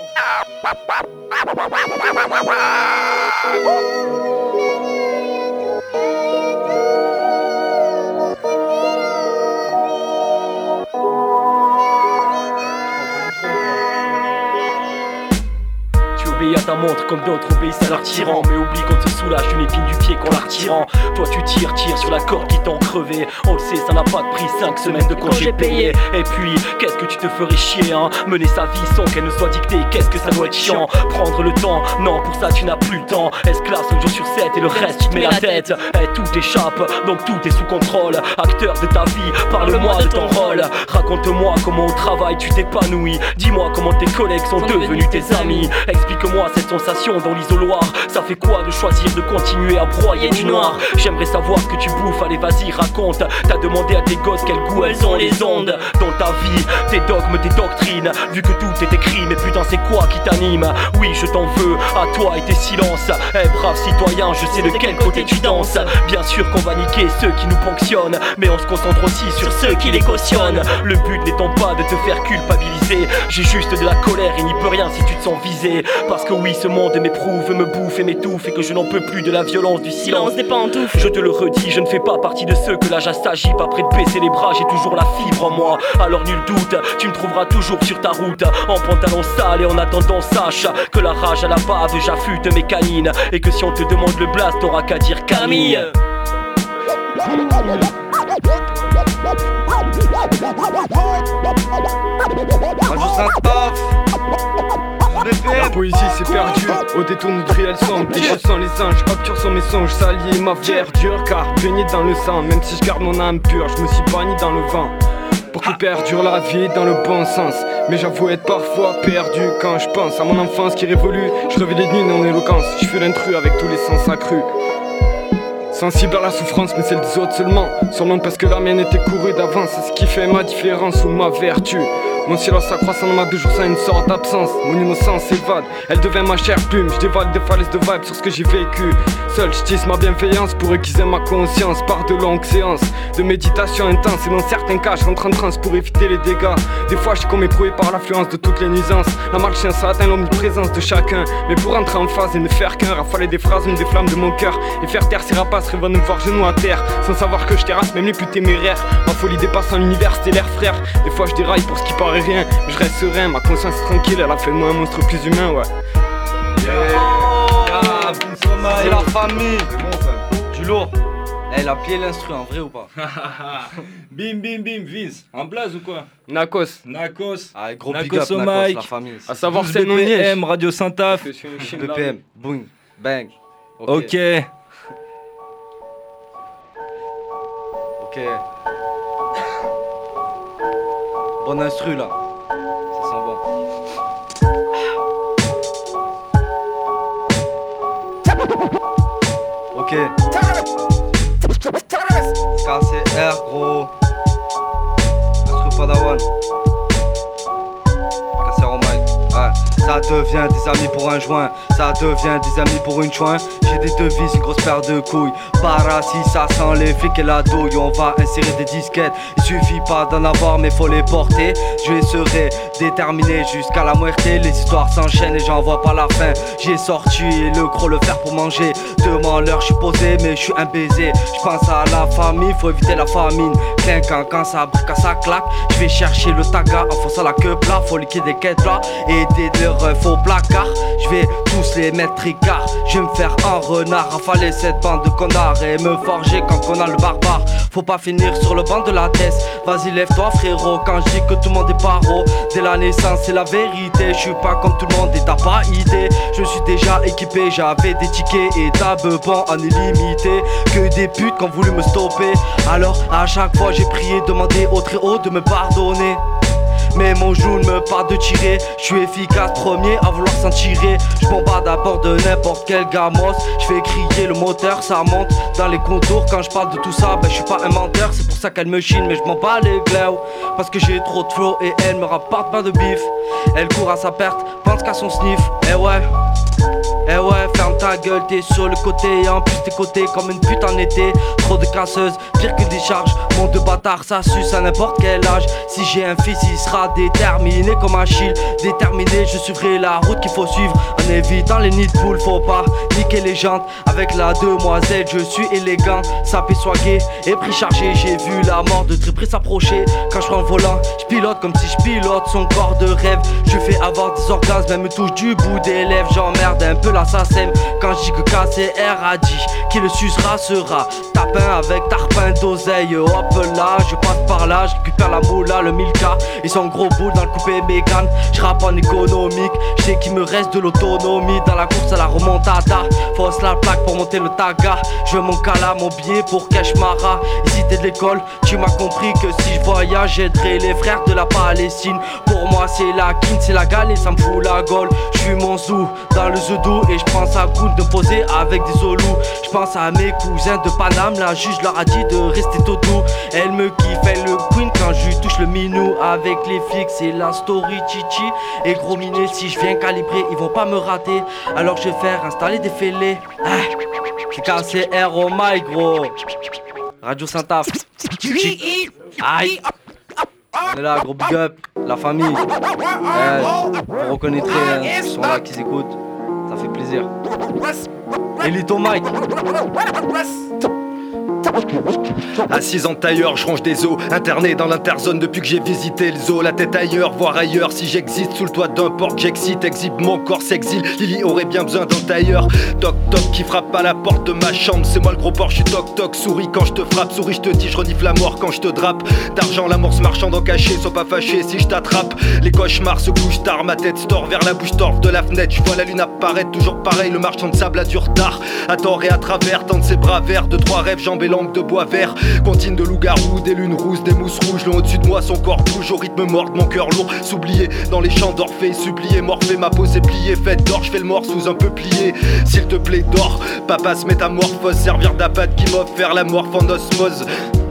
Obéis à ta montre comme d'autres obéissent à leur tyran. Mais oublie qu'on te soulage une épine du pied qu'en la retirant. Toi tu tires sur la corde qui t'en crevé. On le sait, ça n'a pas de prix, 5 semaines de congé payé. Et puis, qu'est-ce que tu te ferais chier hein? Mener sa vie sans qu'elle ne soit dictée, qu'est-ce que ça doit être chiant. Prendre le temps, non pour ça tu n'as plus le temps. Esclave 5 jours sur 7 et le reste tu te mets la tête. Et tout échappe, donc tout est sous contrôle. Acteur de ta vie, parle-moi de ton rôle. Raconte-moi comment au travail tu t'épanouis. Dis-moi comment tes collègues sont devenus tes amis. Explique-moi cette sensation dans l'isoloir. Ça fait quoi de choisir de continuer à broyer du noir? J'aimerais savoir ce que tu bouffes, allez vas-y raconte. T'as demandé à tes gosses quel goût elles ont les ondes. Dans ta vie, tes dogmes, tes doctrines. Vu que tout est écrit, mais putain c'est quoi qui t'anime? Oui je t'en veux, à toi et tes silences. Eh brave citoyen, je sais de quel côté tu danses. Bien sûr qu'on va niquer ceux qui nous ponctionnent, mais on se concentre aussi sur ceux qui les cautionnent. Le but n'étant pas de te faire culpabiliser. J'ai juste de la colère et n'y peut rien si tu te sens visé. Parce que oui ce monde m'éprouve, me bouffe et m'étouffe. Et que je n'en peux plus de la violence, du silence des pantoufles. Je te le redis, je ne fais pas partie de ceux que l'âge s'agit. Pas près de baisser les bras, j'ai toujours la fibre en moi. Alors nul doute, tu me trouveras toujours sur ta route. En pantalon sale et en attendant sache que la rage à la bave j'affûte mes canines. Et que si on te demande le blast, t'auras qu'à dire Camille. Radio Saint-Off. La poésie s'est perdue au détour de réel sang. Déchets sans les singes, capture sans mes songes. S'allier ma verdure car baigné dans le sang. Même si je garde mon âme pure, je me suis banni dans le vent. Pour que perdure la vie dans le bon sens. Mais j'avoue être parfois perdu quand je pense à mon enfance qui révolue. Je rêvais les nuits non éloquence. Je fus l'intrus avec tous les sens accrus. Sensible à la souffrance mais celle des autres seulement. Sûrement parce que la mienne était courue d'avance. C'est ce qui fait ma différence ou ma vertu. Mon silence s'accroissant dans ma bouche, je ressens une sorte d'absence. Mon innocence s'évade, elle devient ma chère plume. Je dévale des falaises de vibes sur ce que j'ai vécu. Seul je tisse ma bienveillance pour aiguiser ma conscience. Par de longues séances de méditation intense. Et dans certains cas je rentre en transe pour éviter les dégâts. Des fois je suis comme éprouvé par l'affluence de toutes les nuisances. La malchance a atteint l'omniprésence de chacun. Mais pour entrer en phase et ne faire qu'un, rafaler des phrases, une des flammes de mon cœur. Et faire taire ces rapaces rêvant de me voir genoux à terre. Sans savoir que je terrasse même les plus téméraires. Ma folie dépasse un univers stellaire frère. Des fois je déraille pour ce qui paraît rien, mais je reste serein, ma conscience est tranquille, elle a fait de moi un monstre plus humain, ouais. C'est la famille. Du lourd. Elle a plié l'instru, en vrai ou pas? Bim bim bim, Vince, en blaze ou quoi? Nakos. Ah, gros Nakos big up, au Nakos, mic. la famille. À savoir 12 c'est non BPM, Radio Saint-Taf. BPM, boum, bang. Ok. Bon instru là. Ça sent bon. Ok. KCR gros. Instru Padawan. KCR au mic. Ouais. Ça devient des amis pour un joint. Ça devient des amis pour une chouin. J'ai des devises, une grosse paire de couilles. Para si ça sent les flics et la douille. On va insérer des disquettes. Il suffit pas d'en avoir mais faut les porter. Je serai déterminé jusqu'à la muerte. Les histoires s'enchaînent et j'en vois pas la fin. J'ai sorti le gros le fer pour manger. Demain l'heure je suis posé mais je suis un baiser. Je pense à la famille, faut éviter la famine. Clinquant quand ça brique, quand ça claque. Je vais chercher le taga en fonçant la queue plat. Faut liquider des quêtes là et des leurs faux placards. Je vais tous les mettre tricard. Je vais me faire un renard, rafaler cette bande de connards et me forger quand on a le barbare. Faut pas finir sur le banc de la tête. Vas-y lève-toi frérot quand je dis que tout le monde est paro. Dès la naissance c'est la vérité. Je suis pas comme tout le monde et t'as pas idée. Je suis déjà équipé, j'avais des tickets et d'abebans en illimité. Que des putes qui ont voulu me stopper. Alors à chaque fois j'ai prié, demandé au très haut de me pardonner. Mais mon jour ne me parle de tirer. Je suis efficace premier à vouloir s'en tirer. Je bombarde à bord de n'importe quel gamos. Je fais crier le moteur, ça monte dans les contours. Quand je parle de tout ça, je suis pas un menteur. C'est pour ça qu'elle me chine, mais je m'en bats les glaues. Parce que j'ai trop de flow et elle me rapporte pas de bif. Elle court à sa perte, pense qu'à son sniff. Eh ouais, ferme ta gueule, t'es sur le côté. Et en plus t'es coté comme une pute en été. Trop de casseuses, pire que des charges. Mon de bâtard, ça suce à n'importe quel âge. Si j'ai un fils, il sera déterminé comme Achille. Déterminé, je suivrai la route qu'il faut suivre. En évitant les nids de poules, faut pas niquer les jantes. Avec la demoiselle, je suis élégant. Sapé, soigné et pris chargé. J'ai vu la mort de très près s'approcher. Quand je prends le volant, je pilote comme si je pilote son corps de rêve. Je fais avoir des orgasmes, elle me touche du bout des lèvres. J'emmerde un peu l'assassin. Quand je dis que KCR a dit qui le sucera sera tapin avec tarpin d'oseille. Hop là, je passe par là, je récupère la moula, le 1000K et son gros boule dans le coupé Mégane. Je rappe en économique, je sais qu'il me reste de l'autonomie. Dans la course à la remontada, fausse la plaque pour monter le taga. Je veux mon cala, mon billet pour Keshmara. Ici t'es de l'école, tu m'as compris que si je voyage, j'aiderai les frères de la Palestine. Pour moi c'est la kin, c'est la galère, ça me fout la gaule. Je suis mon zoo dans le zoudou et je pense à Goud de poser avec des olous. Je pense à mes cousins de Paname, la juge leur a dit de rester doudou. Elle me kiffe, elle le queen quand je lui touche le minou. Avec les flics c'est la story chichi. Et gros miné, si je viens calibrer, ils vont pas me rater. Alors je vais faire installer des fêlés. C'est KCR au mic gros. Radio Saint-Taf. Aïe. On est là, gros big up, la famille. Vous reconnaîtrez, ils sont là, qu'ils écoutent. Ça fait plaisir. Elite au mic. Assise en tailleur, je range des os. Interné dans l'interzone depuis que j'ai visité le zoo. La tête ailleurs, voir ailleurs. Si j'existe sous le toit d'un port que j'excite, exhibe mon corps s'exile. Lily aurait bien besoin d'un tailleur. Toc toc qui frappe à la porte de ma chambre. C'est moi le gros porc, je suis toc toc. Souris quand je te frappe, souris je te dis, je renifle la mort quand je te drape. D'argent, l'amorce marchand en caché. Sois pas fâché si je t'attrape. Les cauchemars se couchent tard, ma tête se tord vers la bouche torve de la fenêtre. Je vois la lune apparaître, toujours pareil. Le marchand de sable a du retard. À tort et à travers, tente ses bras verts. De trois rêves, jambes et lambeaux. langue de bois vert. Contine de loup-garou, des lunes rousses, des mousses rouges. Le au-dessus de moi, son corps bouge au rythme mort de mon cœur lourd. S'oublier dans les champs d'Orphée, supplier, Morphée, ma peau s'est pliée, faite d'or, je fais le mort sous un peu plié. S'il te plaît, dors, papa se métamorphose, servir d'appât qui m'offre, faire la morphe en osmose.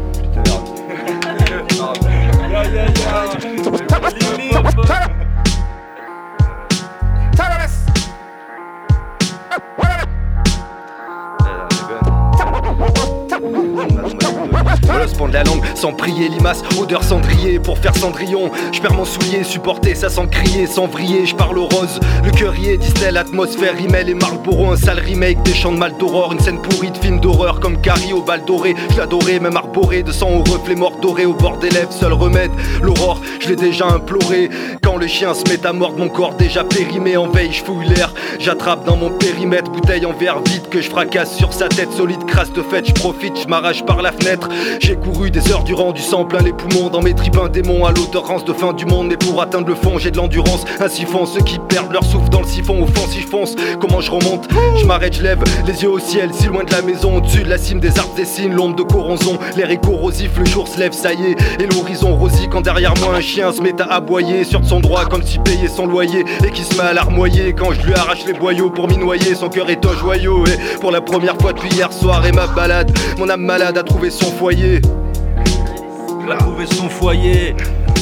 Voilà ce pont de la langue, sans prier, limace, odeur cendrier. Pour faire cendrillon, je perds mon soulier, supporter ça sans crier, sans vriller. Je parle au rose, le cœurier distelle, atmosphère, rimel et Marlboro. Un sale remake des chants de mal d'aurore, une scène pourrie de film d'horreur comme Carrie au bal doré. Je l'adorais, même arboré de sang au reflet mort doré au bord des lèvres. Seul remède, l'aurore, je l'ai déjà imploré. Quand le chien se met à mordre, mon corps déjà périmé en veille, je fouille l'air. J'attrape dans mon périmètre, bouteille en verre vide que je fracasse sur sa tête. Solide, crasse de fête, je profite, je m'arrache par la fenêtre. J'ai couru des heures durant, du sang plein les poumons. Dans mes tripes un démon à l'odorance de fin du monde. Mais pour atteindre le fond, j'ai de l'endurance. Ainsi font ceux qui perdent leur souffle dans le siphon. Au fond si je fonce, comment je remonte? Je m'arrête, je lève les yeux au ciel, si loin de la maison. Au-dessus de la cime des arbres dessine l'ombre de Coronzon. L'air est corrosif, le jour se lève, ça y est. Et l'horizon rosy quand derrière moi un chien se met à aboyer. Sur de son droit comme si payait son loyer. Et qui se met à larmoyer quand je lui arrache les boyaux pour m'y noyer. Son cœur est un joyau. Et pour la première fois depuis hier soir et ma balade, mon âme malade a trouvé son foyer. A trouvé son foyer.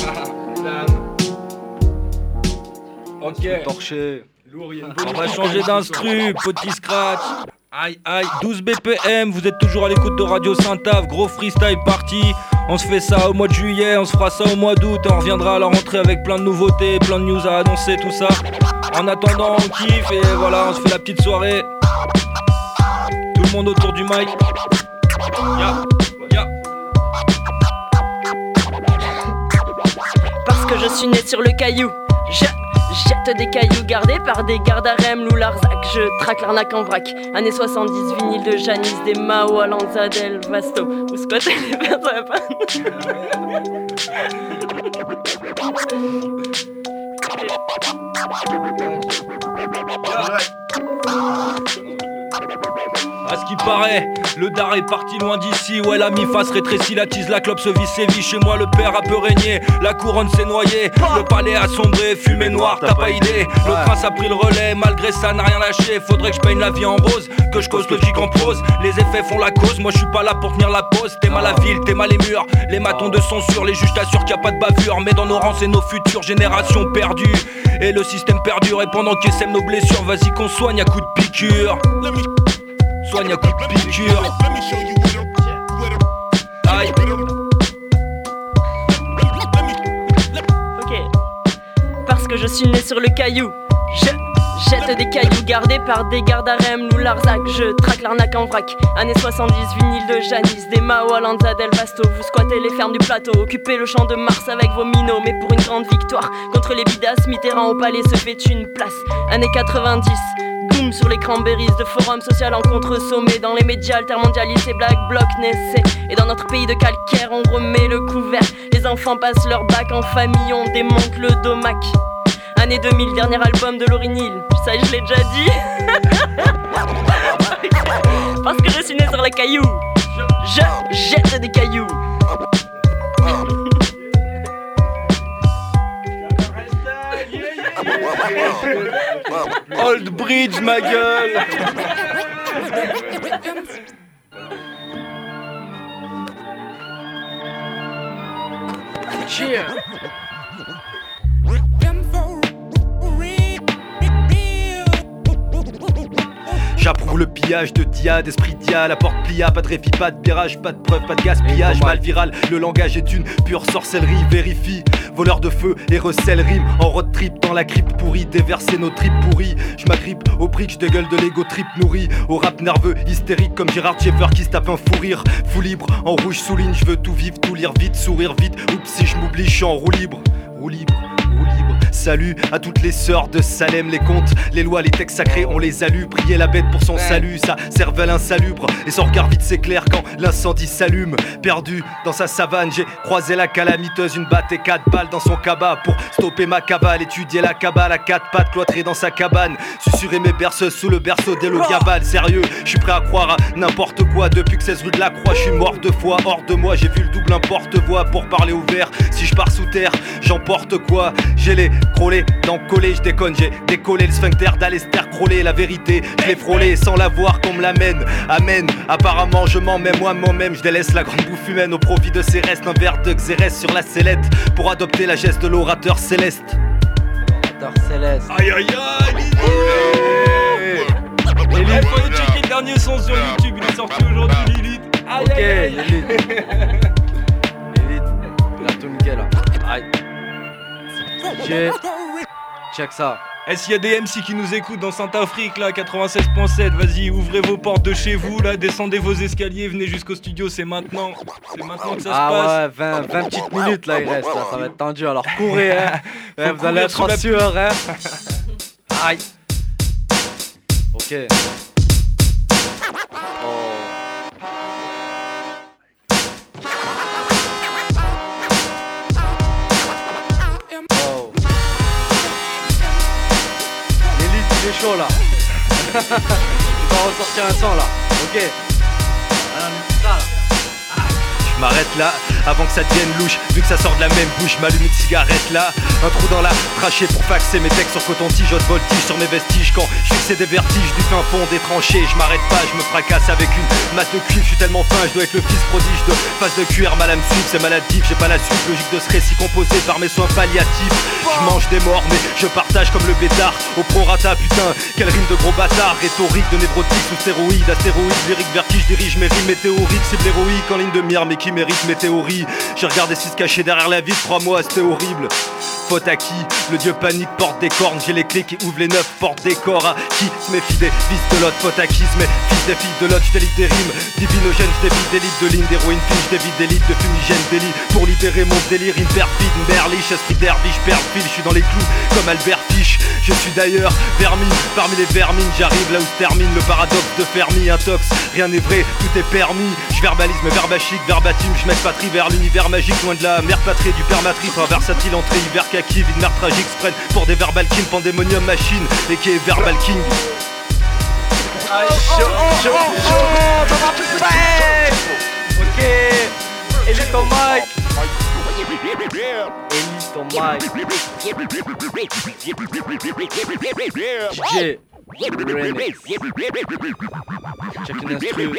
Ok. Torché. On va changer d'instru, petit scratch. Aïe aïe, 12 BPM, vous êtes toujours à l'écoute de Radio Saint-Ave, gros freestyle party. On se fait ça au mois de juillet, on se fera ça au mois d'août. On reviendra à la rentrée avec plein de nouveautés, plein de news à annoncer, tout ça. En attendant, on kiffe et voilà, on se fait la petite soirée. Tout le monde autour du mic. Ya. Parce que je suis né sur le caillou, je jette des cailloux gardés par des gardes à Rem, Lou Larzac. Je traque l'arnaque en vrac. Années 70, vinyle de Janis, des Mao, Alanza, Del Vasto. Où squatter les verres dans la panne. À ce qui paraît, le dard est parti loin d'ici. Ouais, la mi-face rétrécit, la tise, la clope se vit, sévit. Chez moi, le père a peu régné, la couronne s'est noyée. Le palais a sombré, fumée noire, t'as pas idée. Le prince a pris le relais, malgré ça n'a rien lâché. Faudrait que je peigne la vie en rose, que je cause logique en prose. Les effets font la cause, moi je suis pas là pour tenir la pause. T'es mal la ville, t'es mal les murs, les matons de censure. Les juges t'assurent qu'il y a pas de bavure, mais dans nos rangs c'est nos futures générations perdues. Et le système perdure, et pendant qu'ils sèment nos blessures, vas-y qu'on soigne à coups de piqûre. Soigne à coups de piqûre. Aïe. Ok. Parce que je suis né sur le caillou, je jette des cailloux gardés par des gardes à Rem, Lou Larzac. Je traque l'arnaque en vrac. Années 70, vinyle de Janis, des Mao, Alanza, Del Vasto. Vous squattez les fermes du plateau, occupez le champ de Mars avec vos minots. Mais pour une grande victoire contre les bidas, Mitterrand au palais se fait une place. Années 90, boom sur les cranberries de forum social en contre-sommet. Dans les médias altermondialistes et Black Bloc naissaient. Et dans notre pays de calcaire, on remet le couvert. Les enfants passent leur bac en famille, on démonte le domac. Année 2000, dernier album de Lauryn Hill. Ça, je l'ai déjà dit. Parce que je suis né sur les cailloux, je jette des cailloux. Old Bridge, ma gueule. Cheer. J'approuve le pillage de dia, d'esprit dia, la porte plia, pas de répit, pas de birage, pas de preuve, pas de gaspillage, mal viral, le langage est une pure sorcellerie, vérifie, voleur de feu et recèle rime, en road trip dans la crypte pourrie, déverser nos tripes pourries, je m'agrippe au bridge de gueule de l'ego trip nourri, au rap nerveux, hystérique comme Gérard Schaeffer qui se tape un fou rire, fou libre, en rouge souligne, je veux tout vivre, tout lire vite, sourire vite, oups si je m'oublie, je suis en roue libre, roue libre, roue libre. Salut à toutes les sœurs de Salem, les contes, les lois, les textes sacrés, on les a lus. Prier la bête pour son salut, sa cervelle insalubre. Et son regard vite s'éclaire quand l'incendie s'allume. Perdu dans sa savane, j'ai croisé la calamiteuse, une batte et 4 balles dans son cabas pour stopper ma cabale, étudier la cabale à 4 pattes cloîtrée dans sa cabane, susurrer mes berceuses sous le berceau d'Elogiabal. Sérieux, je suis prêt à croire à n'importe quoi. Depuis que 16 rue de la Croix, je suis mort 2 fois. Hors de moi, j'ai vu le double importe-voix pour parler ouvert. Si je pars sous terre, j'emporte quoi. J'ai les crôlés dans collé, je déconne, j'ai décollé le sphincter d'Alester crôlé. La vérité, je l'ai frôlé sans la voir qu'on me l'amène. Amen, apparemment je m'en mets moi-même. Je délaisse la grande bouffe humaine au profit de ces restes. Un verre de Xérès sur la sellette pour adopter la geste de l'orateur céleste. L'orateur céleste. Aïe aïe aïe, Lilith. Il faut checker le dernier son sur YouTube, il est sorti aujourd'hui, Lilith. Aïe ok, aïe aïe. Lilith, il a tout niqué là. Aïe. Check ça. Est-ce qu'il y a des MC qui nous écoutent dans Saint-Afrique là, 96.7, vas-y, ouvrez vos portes de chez vous là, descendez vos escaliers, venez jusqu'au studio, c'est maintenant que ça se passe. Ah ouais, 20 petites minutes là il reste, là, ça va être tendu, alors courez hein. Ouais, vous allez être en sueur hein. Aïe. Ok. C'est chaud là. Tu vas ressortir un son là. Ok. Alors on est ça là. Je m'arrête là avant que ça devienne louche. Vu que ça sort de la même bouche, m'allume une cigarette là. Un trou dans la trachée pour faxer mes textes sur coton-tige. Haute voltige sur mes vestiges quand je fixais des vertiges du fin fond des tranchées. Je m'arrête pas, je me fracasse avec une masse de cuivre. Je suis tellement fin, je dois être le fils prodige de face de cuir. Mal à me suivre, c'est maladif. J'ai pas la suite logique de ce récit composé par mes soins palliatifs. Je mange des morts mais je partage comme le bétard au prorata. Putain, quelle rime de gros bâtard. Rhétorique de névrotique sous stéroïdes. Astéroïdes, lyrique, vertige, dirige mes rimes météoriques. Cible héroïque en ligne de mire mais qui mérite mes théories. J'ai regardé ce qui se cachait derrière la vie, crois-moi c'était horrible. Faute à qui? Le dieu panique porte des cornes. J'ai les clés qui ouvrent les 9 portes des corps. À qui se méfie des fils de l'autre? Faute à qui se met fils des filles de l'autre? Je t'élite des rimes divinogènes, je dévide des litres de lignes d'héroïne fine, je dévide des litres de fumigène délit pour libérer mon délire. Une perfide, une berliche, esprit derviche, perds fil. Je suis dans les clous comme Albert Fish. Je suis d'ailleurs vermine, parmi les vermines. J'arrive là où se termine le paradoxe de Fermi. Intox, rien n'est vrai, tout est permis. Je verbalise mes verbachiques, verbatim. Je m'expatrie vers l'univers magique, loin de la mère patrie du père matri. Versatile entrée, hiver kaki, vie de mère tragique. Se prennent pour des verbal king, pandémonium machine. Et qui est verbal king. Ok, Elite au mic. Elite au mic. DJ Remix. Check une instru.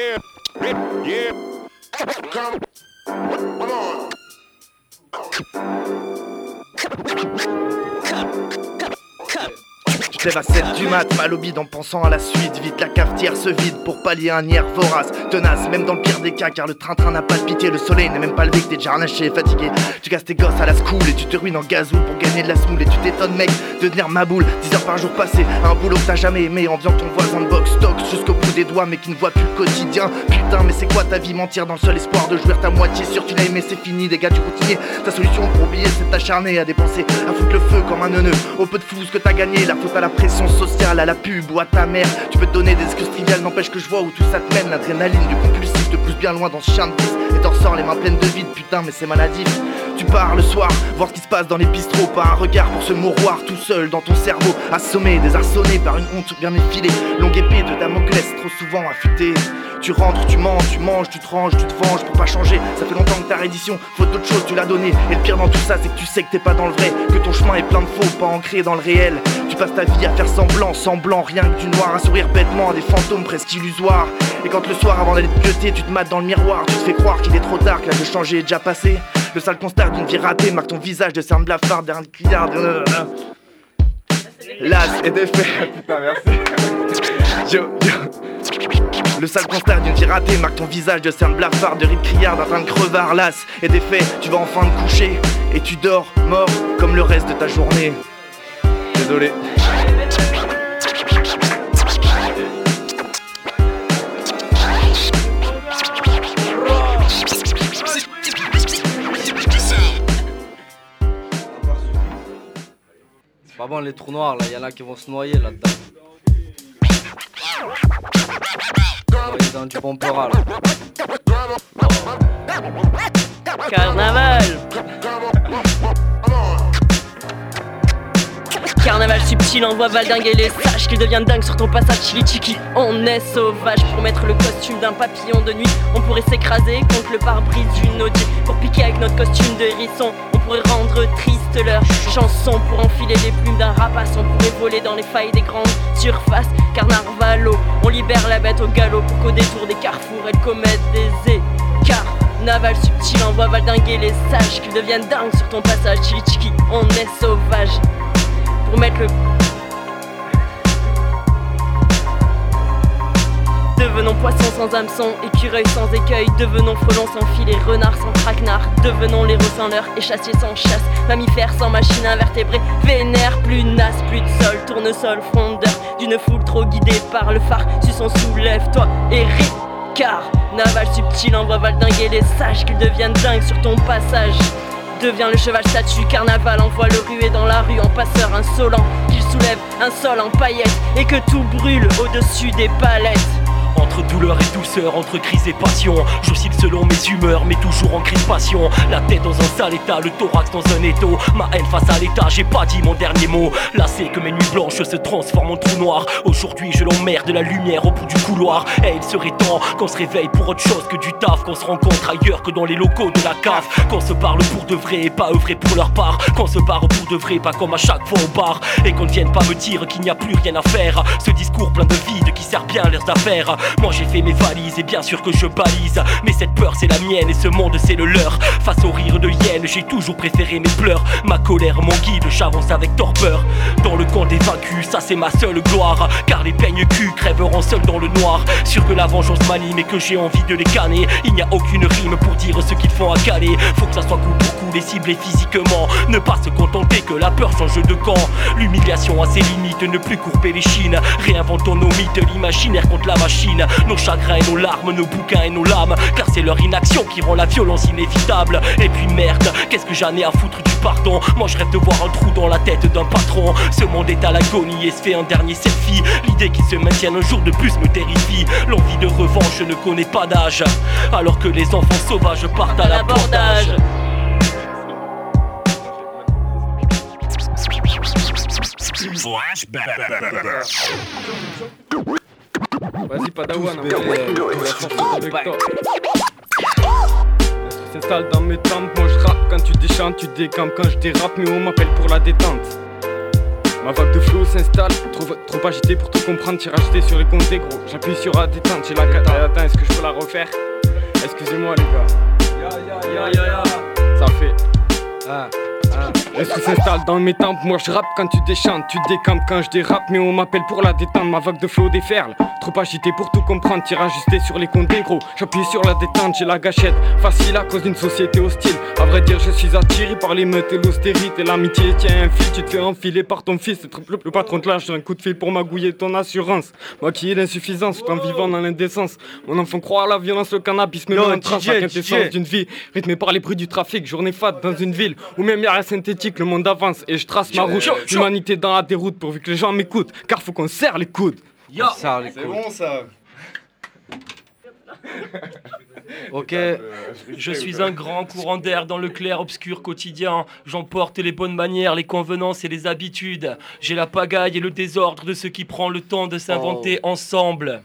Je lève à 7 du mat, mal au bide en pensant à la suite. Vite la cafetière se vide pour pallier un hier vorace. Tenace, même dans le pire des cas, car le train-train n'a pas de pitié. Le soleil n'est même pas levé, que t'es déjà harnaché, fatigué. Tu casses tes gosses à la school et tu te ruines en gazoul pour gagner de la smoule. Et tu t'étonnes mec de devenir ma boule. 10 heures par jour passées à un boulot que t'as jamais aimé, en faisant ton voisin de box tox jusqu'au bout des doigts, mais qui ne voit plus le quotidien. Putain mais c'est quoi ta vie, mentir dans le seul espoir de jouer ta moitié sûr tu l'as aimé, c'est fini des gars du routinier. Ta solution pour oublier c'est t'acharner à dépenser, à foutre le feu comme un neuneu. Au peu de flouze que t'as gagné, la faute à la pression sociale, à la pub ou à ta mère. Tu peux te donner des excuses triviales, n'empêche que je vois où tout ça te mène. L'adrénaline du compulsif te pousse bien loin dans ce chien de pisse et t'en ressors les mains pleines de vide, putain mais c'est maladif. Tu pars le soir, voir ce qui se passe dans les bistrots, pas un regard pour se mouroir tout seul dans ton cerveau, assommé, désarçonné par une honte bien effilée. Longue épée de Damoclès, trop souvent affûtée. Tu rentres, tu manges, tu te ranges, tu te venges pour pas changer. Ça fait longtemps que ta reddition, faute d'autre chose, tu l'as donné. Et le pire dans tout ça, c'est que tu sais que t'es pas dans le vrai, que ton chemin est plein de faux, pas ancré dans le réel. Tu passes ta vie à faire semblant, rien que du noir, à sourire bêtement à des fantômes presque illusoires. Et quand le soir, avant d'aller te gueuter, tu te mates dans le miroir, tu te fais croire qu'il est trop tard, que l'âge de changer est déjà passé. Le sale constat d'une vie ratée marque ton visage de cerne blafarde, d'un cliard de... Las et défait. Putain, merci. Le sale constat d'une vie ratée marque ton visage de cerne blafarde, de ride criard, d'un train de crevard. Las et défait, tu vas enfin te coucher et tu dors mort comme le reste de ta journée. Désolé. Vraiment, les trous noirs, là, y'en a qui vont se noyer là-dedans. On est dans du bon pora, là. Carnaval. Carnaval subtil envoie valdinguer les sages qu'ils deviennent dingues sur ton passage chili chiki. On est sauvage pour mettre le costume d'un papillon de nuit. On pourrait s'écraser contre le pare-brise d'une Audi pour piquer avec notre costume de hérisson. On pourrait rendre triste leur chanson pour enfiler les plumes d'un rapace. On pourrait voler dans les failles des grandes surfaces. Carnarvalo, on libère la bête au galop pour qu'au détour des carrefours elle commette des écarts. Naval subtil envoie valdinguer les sages qu'ils deviennent dingues sur ton passage chili chiki. On est sauvage pour mettre le... Devenons poissons sans hameçon, écureuils sans écueil. Devenons frelons sans filet, renards sans traquenard. Devenons les héros sans leurre et chassiers sans chasse. Mammifères sans machine invertébrée. Vénère, plus nasse, plus de sol. Tournesol, frondeur d'une foule trop guidée par le phare. Suçon, soulève-toi et Ricard. Naval subtil envoie valdinguer les sages qu'ils deviennent dingues sur ton passage. Deviens le cheval statue, carnaval envoie le ruer dans la rue en passeur insolent. Qu'il soulève un sol en paillettes et que tout brûle au-dessus des palettes. Entre douleur et douceur, entre crise et passion, j'oscille selon mes humeurs, mais toujours en crispation. La tête dans un sale état, le thorax dans un étau. Ma haine face à l'état, j'ai pas dit mon dernier mot. Lassé que mes nuits blanches se transforment en trou noir. Aujourd'hui je l'emmerde, la lumière au bout du couloir. Et il serait temps qu'on se réveille pour autre chose que du taf. Qu'on se rencontre ailleurs que dans les locaux de la cave. Qu'on se parle pour de vrai et pas œuvrer pour leur part. Qu'on se barre pour de vrai, pas comme à chaque fois au bar. Et qu'on ne vienne pas me dire qu'il n'y a plus rien à faire. Ce discours plein de vide qui sert bien leurs affaires. Moi j'ai fait mes valises et bien sûr que je balise. Mais cette peur c'est la mienne et ce monde c'est le leur. Face au rire de hyène j'ai toujours préféré mes pleurs. Ma colère mon guide, j'avance avec torpeur. Dans le camp des vaincus, ça c'est ma seule gloire. Car les peignes culs crèveront seuls dans le noir. Sûr que la vengeance m'anime et que j'ai envie de les canner. Il n'y a aucune rime pour dire ce qu'ils font à caler. Faut que ça soit coup pour coup, les cibler physiquement. Ne pas se contenter que la peur change de camp. L'humiliation a ses limites, ne plus courber les chines. Réinventons nos mythes, l'imaginaire contre la machine. Nos chagrins et nos larmes, nos bouquins et nos lames. Car c'est leur inaction qui rend la violence inévitable. Et puis merde, qu'est-ce que j'en ai à foutre du pardon. Moi je rêve de voir un trou dans la tête d'un patron. Ce monde est à l'agonie et se fait un dernier selfie. L'idée qu'il se maintienne un jour de plus me terrifie. L'envie de revanche ne connaît pas d'âge. Alors que les enfants sauvages partent à l'abordage. Vas-y Padawan, s'installe dans mes tempes, moi je rappe quand tu déchantes, tu décampes quand je dérape, mais on m'appelle pour la détente. Ma vague de flow s'installe, trop agité pour tout comprendre, t'y rajouter sur les comptes des gros. J'appuie sur la détente, j'ai la cata, attends, est-ce que je peux la refaire? Excusez-moi les gars. Ça fait Est-ce que s'installe dans mes tempes, moi je rappe quand tu déchantes, tu décampes quand je dérape, mais on m'appelle pour la détente, ma vague de flow déferle. Trop agité pour tout comprendre, t'y rajusté sur les comptes des gros. J'appuie sur la détente, j'ai la gâchette, facile à cause d'une société hostile. À vrai dire je suis attiré par les meutes et l'austérité. L'amitié tient un fil, tu te fais enfiler par ton fils. Le patron te lâche un coup de fil pour magouiller ton assurance. Moi qui ai l'insuffisance tout en vivant dans l'indécence. Mon enfant croit à la violence, le cannabis, mais non, en trace la quintessence d'une vie rythmée par les bruits du trafic, journée fat dans une ville où même y'a rien synthétique, le monde avance et je trace ma route. L'humanité dans la déroute pourvu que les gens m'écoutent, car faut qu'on serre les coudes. C'est bon ça. Ok, je suis un grand courant d'air dans le clair-obscur quotidien. J'emporte les bonnes manières, les convenances et les habitudes. J'ai la pagaille et le désordre de ceux qui prennent le temps de s'inventer ensemble.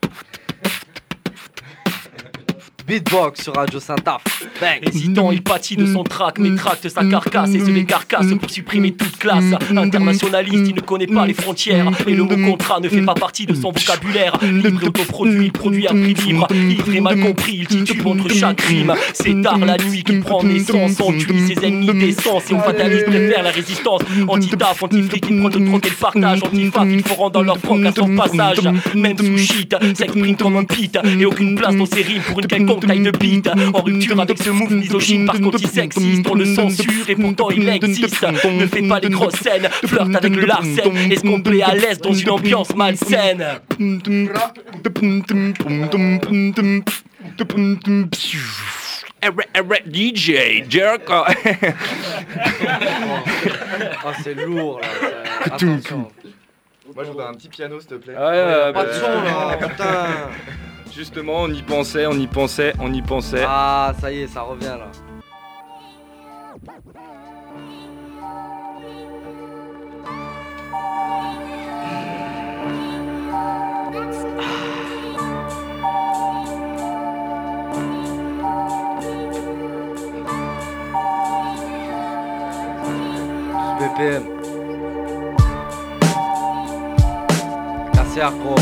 Beatbox sur Radio Saint-Af. Hésitant, il pâtit de son trac, mais tracte sa carcasse et se les carcasse pour supprimer toute classe. Internationaliste, il ne connaît pas les frontières et le mot contrat ne fait pas partie de son vocabulaire. Libre et autoproduit, il produit à prix libre. Ivre et mal compris, il titube contre chaque crime. C'est tard la nuit qu'il prend naissance. On tue ses ennemis d'essence et on fatalise préfère la résistance. Anti-taf, anti-flic, il prend de troquer le partage. Anti-fac, ils feront dans leur froc à son passage. Même sous shit, s'exprime comme un pit et aucune place dans ses rimes pour une quelconque taille de beat. En rupture avec ce move misogyne parce qu'anti-sexiste, on le censure et pourtant il existe. Ne fais pas les grosses scènes, flirte avec le Larsen. Est-ce qu'on plaît à l'aise dans une ambiance malsaine? DJ Jerk. Ah, c'est lourd là. Attention. Moi je voudrais un petit piano s'il te plaît. Pas de son là, putain. Justement, on y pensait. Ah, ça y est, ça revient là. BPM. Cassière gros.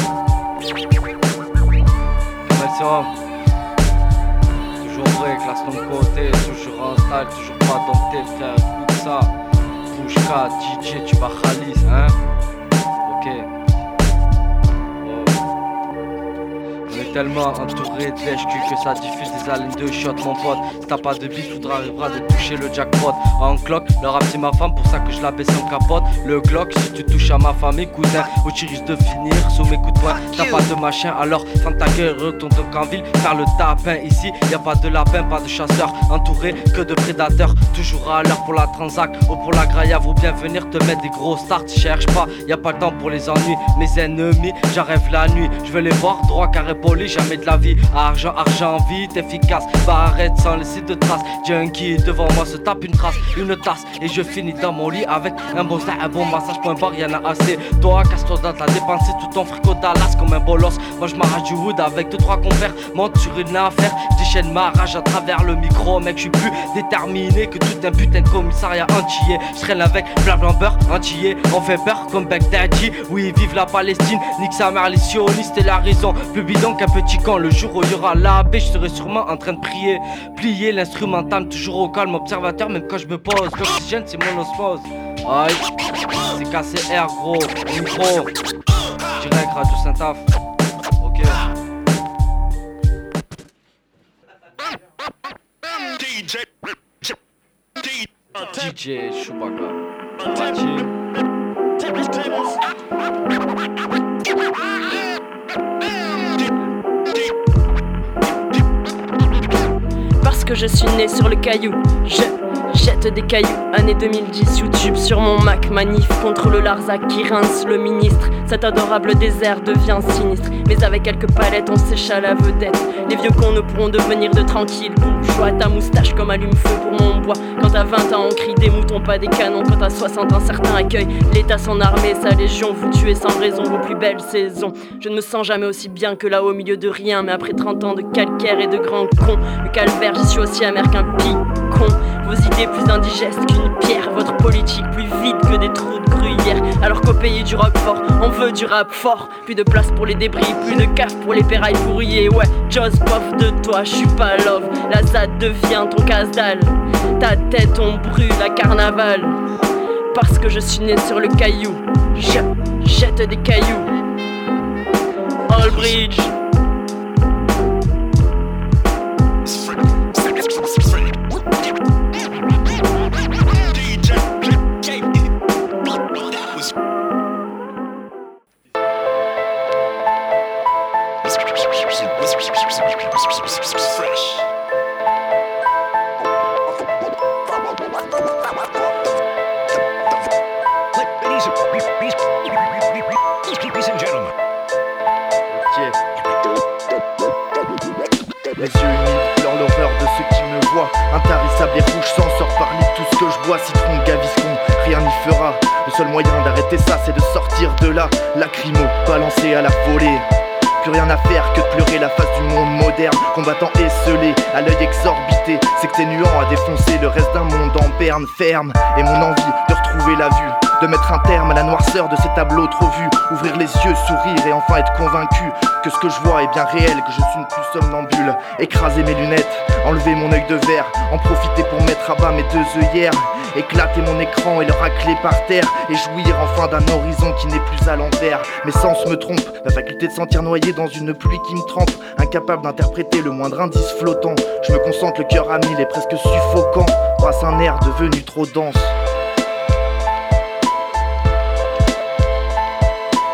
Maximum. Toujours vrai, classe ton côté, toujours en style, toujours pas dompté, frère, écoute ça. Bouchka, DJ, tu vas Khalis, hein. Ok. On est tellement entouré de lèche-cul que ça diffuse des haleines de shot, mon pote. Si t'as pas de bif, faudra arrivera de toucher le jackpot. En cloque, le rap c'est ma femme, pour ça que je la baisse en capote. Le Glock, si tu touches à ma famille, cousin, ou tu risques de finir sous mes coups de poing. T'as pas de machin, alors ferme ta gueule, retourne donc en ville. Car le tapin ici, y a pas de lapin, pas de chasseur, entouré que de prédateurs. Toujours à l'heure pour la transac ou pour la graille, vaut bien venir te mettre des gros starts. Cherche pas, y a pas le temps pour les ennuis. Mes ennemis, j'arrive la nuit, je veux les voir droit, carré poli, jamais de la vie. Argent, vite, efficace, arrête sans laisser de traces. Junkie devant moi se tape une trace, une tasse, et je finis dans mon lit avec un bon style, un bon massage, point barre, y'en a assez. Toi, casse-toi dans ta dépenser tout ton fric au Dallas comme un bolos. Moi je m'arrache du wood avec 2-3 compères, monte sur une affaire, déchaîne ma rage à travers le micro. Mec, je suis plus déterminé que tout un putain de commissariat entier. Je traîne avec Blablamber, entier, on fait peur comme Baghdadi. Oui, vive la Palestine, nique sa mère les sionistes et la raison. Plus bidon qu'un petit camp, le jour où il y aura la paix, je serai sûrement en train de prier. Plier l'instrumental, toujours au calme, observateur, même quand je me pose. L'oxygène, c'est mon osmose. Aïe, c'est KCR gros, micro. Direct Radio Saint-Af. Ok. DJ Chewbacca. Parce que je suis né sur le caillou, je jette des cailloux. Année 2010, YouTube sur mon Mac, manif contre le Larzac qui rince le ministre. Cet adorable désert devient sinistre, mais avec quelques palettes on s'échale à vedette. Les vieux cons ne pourront devenir de tranquilles bourgeois. Ta moustache comme allume-feu pour mon bois. Quand t'as 20 ans on crie des moutons pas des canons. Quand t'as 60 ans certains accueillent l'État, son armée, sa légion. Vous tuez sans raison vos plus belles saisons. Je ne me sens jamais aussi bien que là au milieu de rien. Mais après 30 ans de calcaire et de grands cons, le calvaire j'y suis aussi amer qu'un picon. Vos idées plus indigestes qu'une pierre, votre politique plus vide que des trous de gruyère. Alors qu'au pays du rock fort, on veut du rap fort. Plus de place pour les débris, plus de caf pour les pérailles pourriées. Ouais, Joss pof de toi, je suis pas love. La ZAD devient ton casse-dalle. Ta tête on brûle à carnaval. Parce que je suis né sur le caillou, je jette des cailloux. Allbridge. Les yeux humides pleurent l'horreur de ceux qui me voient. Intarissable et rouge sang sort parmi tout ce que je bois. Citron, gaviscon, rien n'y fera. Le seul moyen d'arrêter ça c'est de sortir de là. Lacrymo, balancé à la volée. Plus rien à faire que de pleurer la face du monde moderne. Combattant esselé, à l'œil exorbité. C'est que t'es nuant à défoncer le reste d'un monde en berne ferme. Et mon envie de retrouver la vue, de mettre un terme à la noirceur de ces tableaux trop vus. Ouvrir les yeux, sourire et enfin être convaincu que ce que je vois est bien réel, que je suis une plus somnambule. Écraser mes lunettes, enlever mon œil de verre, en profiter pour mettre à bas mes deux œillères. Éclater mon écran et le racler par terre, et jouir enfin d'un horizon qui n'est plus à l'envers. Mes sens me trompent, la faculté de sentir noyé dans une pluie qui me trempe. Incapable d'interpréter le moindre indice flottant. Je me concentre, le cœur à mille et presque suffocant. Brasse un air devenu trop dense.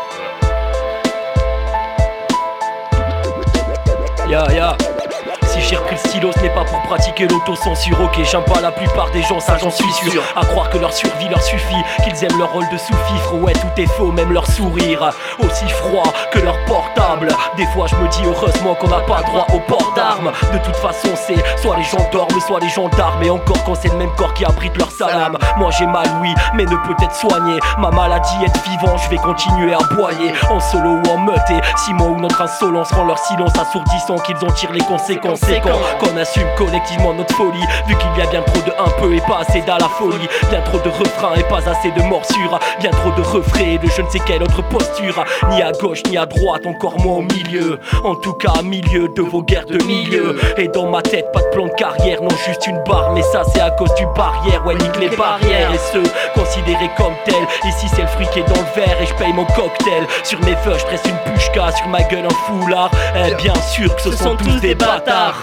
Ya, si j'ai repris le stylo, ce n'est pas pour pratiquer l'autocensure. Ok, j'aime pas la plupart des gens, ça j'en suis sûr. À croire que leur survie leur suffit, qu'ils aiment leur rôle de sous-fifre. Ouais, tout est faux, même leur sourire. Aussi froid que leur portable. Des fois je me dis heureusement qu'on n'a pas droit au port d'armes. De toute façon c'est soit les gens dorment, soit les gendarmes. Et encore quand c'est le même corps qui abrite leur salam. Moi j'ai mal oui, mais ne peut être soigné. Ma maladie est vivant, je vais continuer à aboyer. En solo ou en meute et 6 mois où notre insolence rend leur silence assourdissant. Qu'ils en tirent les conséquences. C'est qu'on assume collectivement notre folie. Vu qu'il y a bien trop de un peu et pas assez d'à la folie. Bien trop de refrains et pas assez de morsures. Bien trop de refrains et de je ne sais quelle autre posture. Ni à gauche ni à droite, encore moins au milieu. En tout cas, à milieu de vos guerres de milieu. Et dans ma tête, pas de plan de carrière, non juste une barre. Mais ça c'est à cause du barrière, ouais nique les barrières. Et ceux considérés comme tels, ici c'est le fruit qui est dans le verre. Et je paye mon cocktail, sur mes feux je presse une pushka. Sur ma gueule un foulard, bien sûr que ce sont tous des bâtards.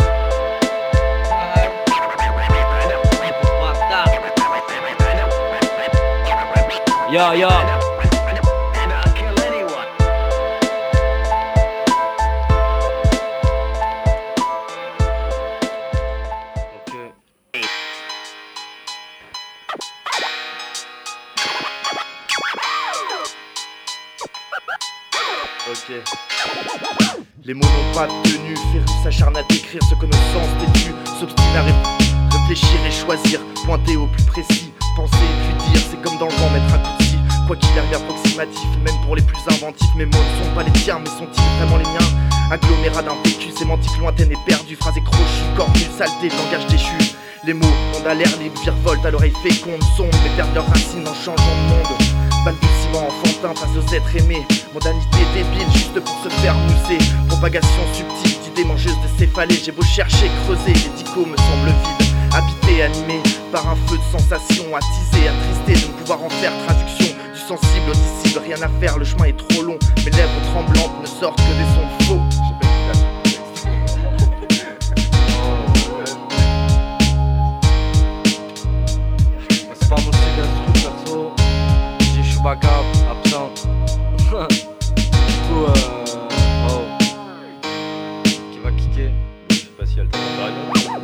Ya ya. Les mots n'ont pas de tenue, Férus s'acharne à décrire ce que nos sens têtus s'obstinent à réfléchir et choisir, pointer au plus précis, penser et puis dire, c'est comme dans le vent mettre un coup de scie. Quoi qu'il arrive approximatif, même pour les plus inventifs, mes mots ne sont pas les tiens, mais sont-ils vraiment les miens? Agglomérat d'un vécu, sémantique lointaine et perdue, phrase écrochue, cornue, saleté, langage déchu. Les mots ont à l'air libre, virevoltent à l'oreille féconde, sombre, mais perdent leurs racines en changeant de monde. Balbutiement enfantin face aux êtres aimés, mondanité débile juste pour se faire mousser. Propagation subtile d'idées mangeuses de céphalées. J'ai beau chercher, creuser, les dichos me semblent vides. Habité, animé par un feu de sensations, attisé, attristé de ne pouvoir en faire traduction. Du sensible au dissible, rien à faire, le chemin est trop long. Mes lèvres tremblantes ne sortent que des sons faux. C'est pas mon style d'instru perso. Je suis pas cap, absent. Du coup, oh. Qui va kicker? Je sais pas si elle t'entend pas. Je sais pas.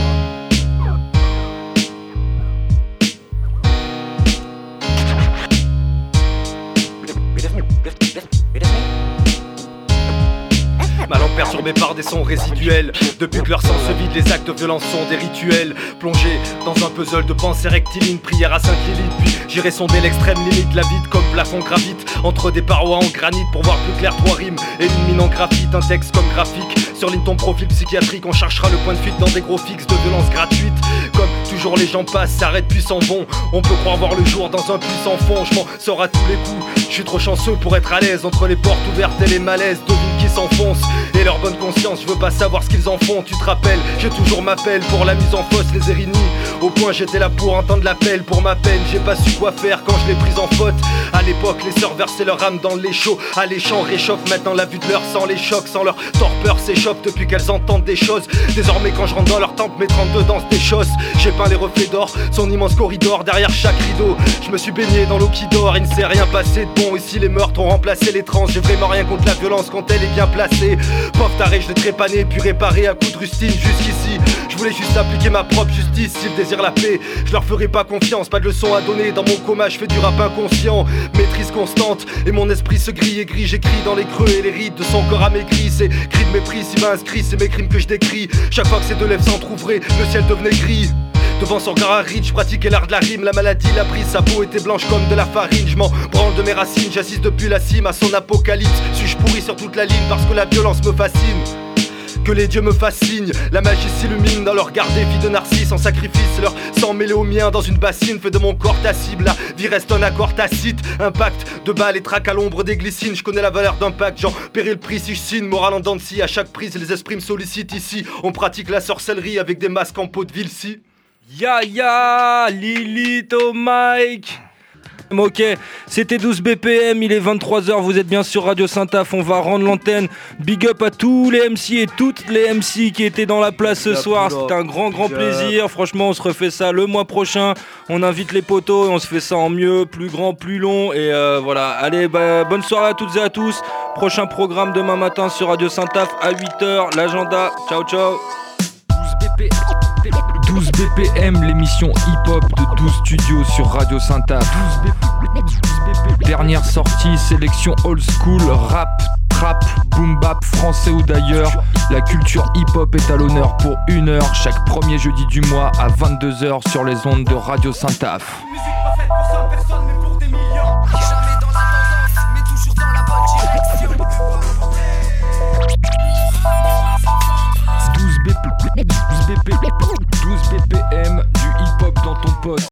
Ma langue perturbée par des sons résiduels. Depuis que leur sang se vide, les actes de violence sont des rituels. Plongé dans un puzzle de pensée rectiligne, prière à Sainte Lilith. Puis j'irai sonder l'extrême limite, la vide comme plafond gravite entre des parois en granit pour voir plus clair. 3 rimes et une mine en graphite, un texte comme graphique. Surligne ton profil psychiatrique, on cherchera le point de fuite dans des gros fixes de violence gratuite. Comme toujours les gens passent, s'arrêtent puis s'en vont. On peut croire voir le jour dans un puits sans fond. Je m'en sors à tous les coups, je suis trop chanceux pour être à l'aise entre les portes ouvertes et les malaises de villes qui s'enfoncent. Et leur bonne conscience, je veux pas savoir ce qu'ils en font. Tu te rappelles, j'ai toujours ma pelle pour la mise en fosse, les érignis. Au point j'étais là pour entendre l'appel pour ma peine. J'ai pas su quoi faire quand je l'ai prise en faute. À l'époque les sœurs versaient leur âme dans les chauds. Alléchant réchauffe maintenant la vue de leur sang. Les chocs sans leur torpeur s'échauffent depuis qu'elles entendent des choses. Désormais quand je rentre dans leur temple, mes 32 dansent des choses. J'ai peint les reflets d'or, son immense corridor derrière chaque rideau. Je me suis baigné dans l'eau qui dort, il ne s'est rien passé de bon. Ici les meurtres ont remplacé les trans. J'ai vraiment rien contre la violence quand elle est bien placée. Pauvre taré, je l'ai trépané puis réparé à coups de rustine jusqu'ici. Je voulais juste appliquer ma propre justice. S'ils désirent la paix, je leur ferai pas confiance. Pas de leçon à donner, dans mon coma je fais du rap inconscient. Maîtrise constante et mon esprit se grille et gris. J'écris dans les creux et les rides de son corps amaigri. Ces cris de mépris s'il m'a inscrit, c'est mes crimes que je décris. Chaque fois que ces deux lèvres s'entrouvraient, le ciel devenait gris. Devant son corps aride, je pratiquais l'art de la rime. La maladie l'a prise, sa peau était blanche comme de la farine. Je m'en branle de mes racines, j'assiste depuis la cime à son apocalypse. Suis-je pourri sur toute la ligne parce que la violence me fascine? Que les dieux me fascinent, la magie s'illumine dans leur regard des filles de narcisse. En sacrifice, leur sang mêlé au mien dans une bassine fait de mon corps ta cible. La vie reste un accord tacite, impact de balles et traques à l'ombre des glycines. Je connais la valeur d'un pacte, j'en paierai le prix si je signe. Morale en dents de scie, à chaque prise les esprits me sollicitent ici. On pratique la sorcellerie avec des masques en peau de ville-ci. Ya ya, Lilith au mic. Ok, c'était 12 BPM, il est 23h, vous êtes bien sur Radio Saint-Af, on va rendre l'antenne. Big up à tous les MC et toutes les MC qui étaient dans la place ce soir, c'était un grand plaisir. Franchement, on se refait ça le mois prochain, on invite les potos et on se fait ça en mieux, plus grand, plus long. Et voilà, allez, bonne soirée à toutes et à tous. Prochain programme demain matin sur Radio Saint-Af à 8h, l'agenda, ciao ciao. 12 BPM, l'émission hip-hop de 12 studios sur Radio Saint-Af. Dernière sortie, sélection old school, rap, trap, boom bap, français ou d'ailleurs. La culture hip-hop est à l'honneur pour 1 heure chaque premier jeudi du mois à 22h sur les ondes de Radio Saint-Af. Musique pas faite pour ça,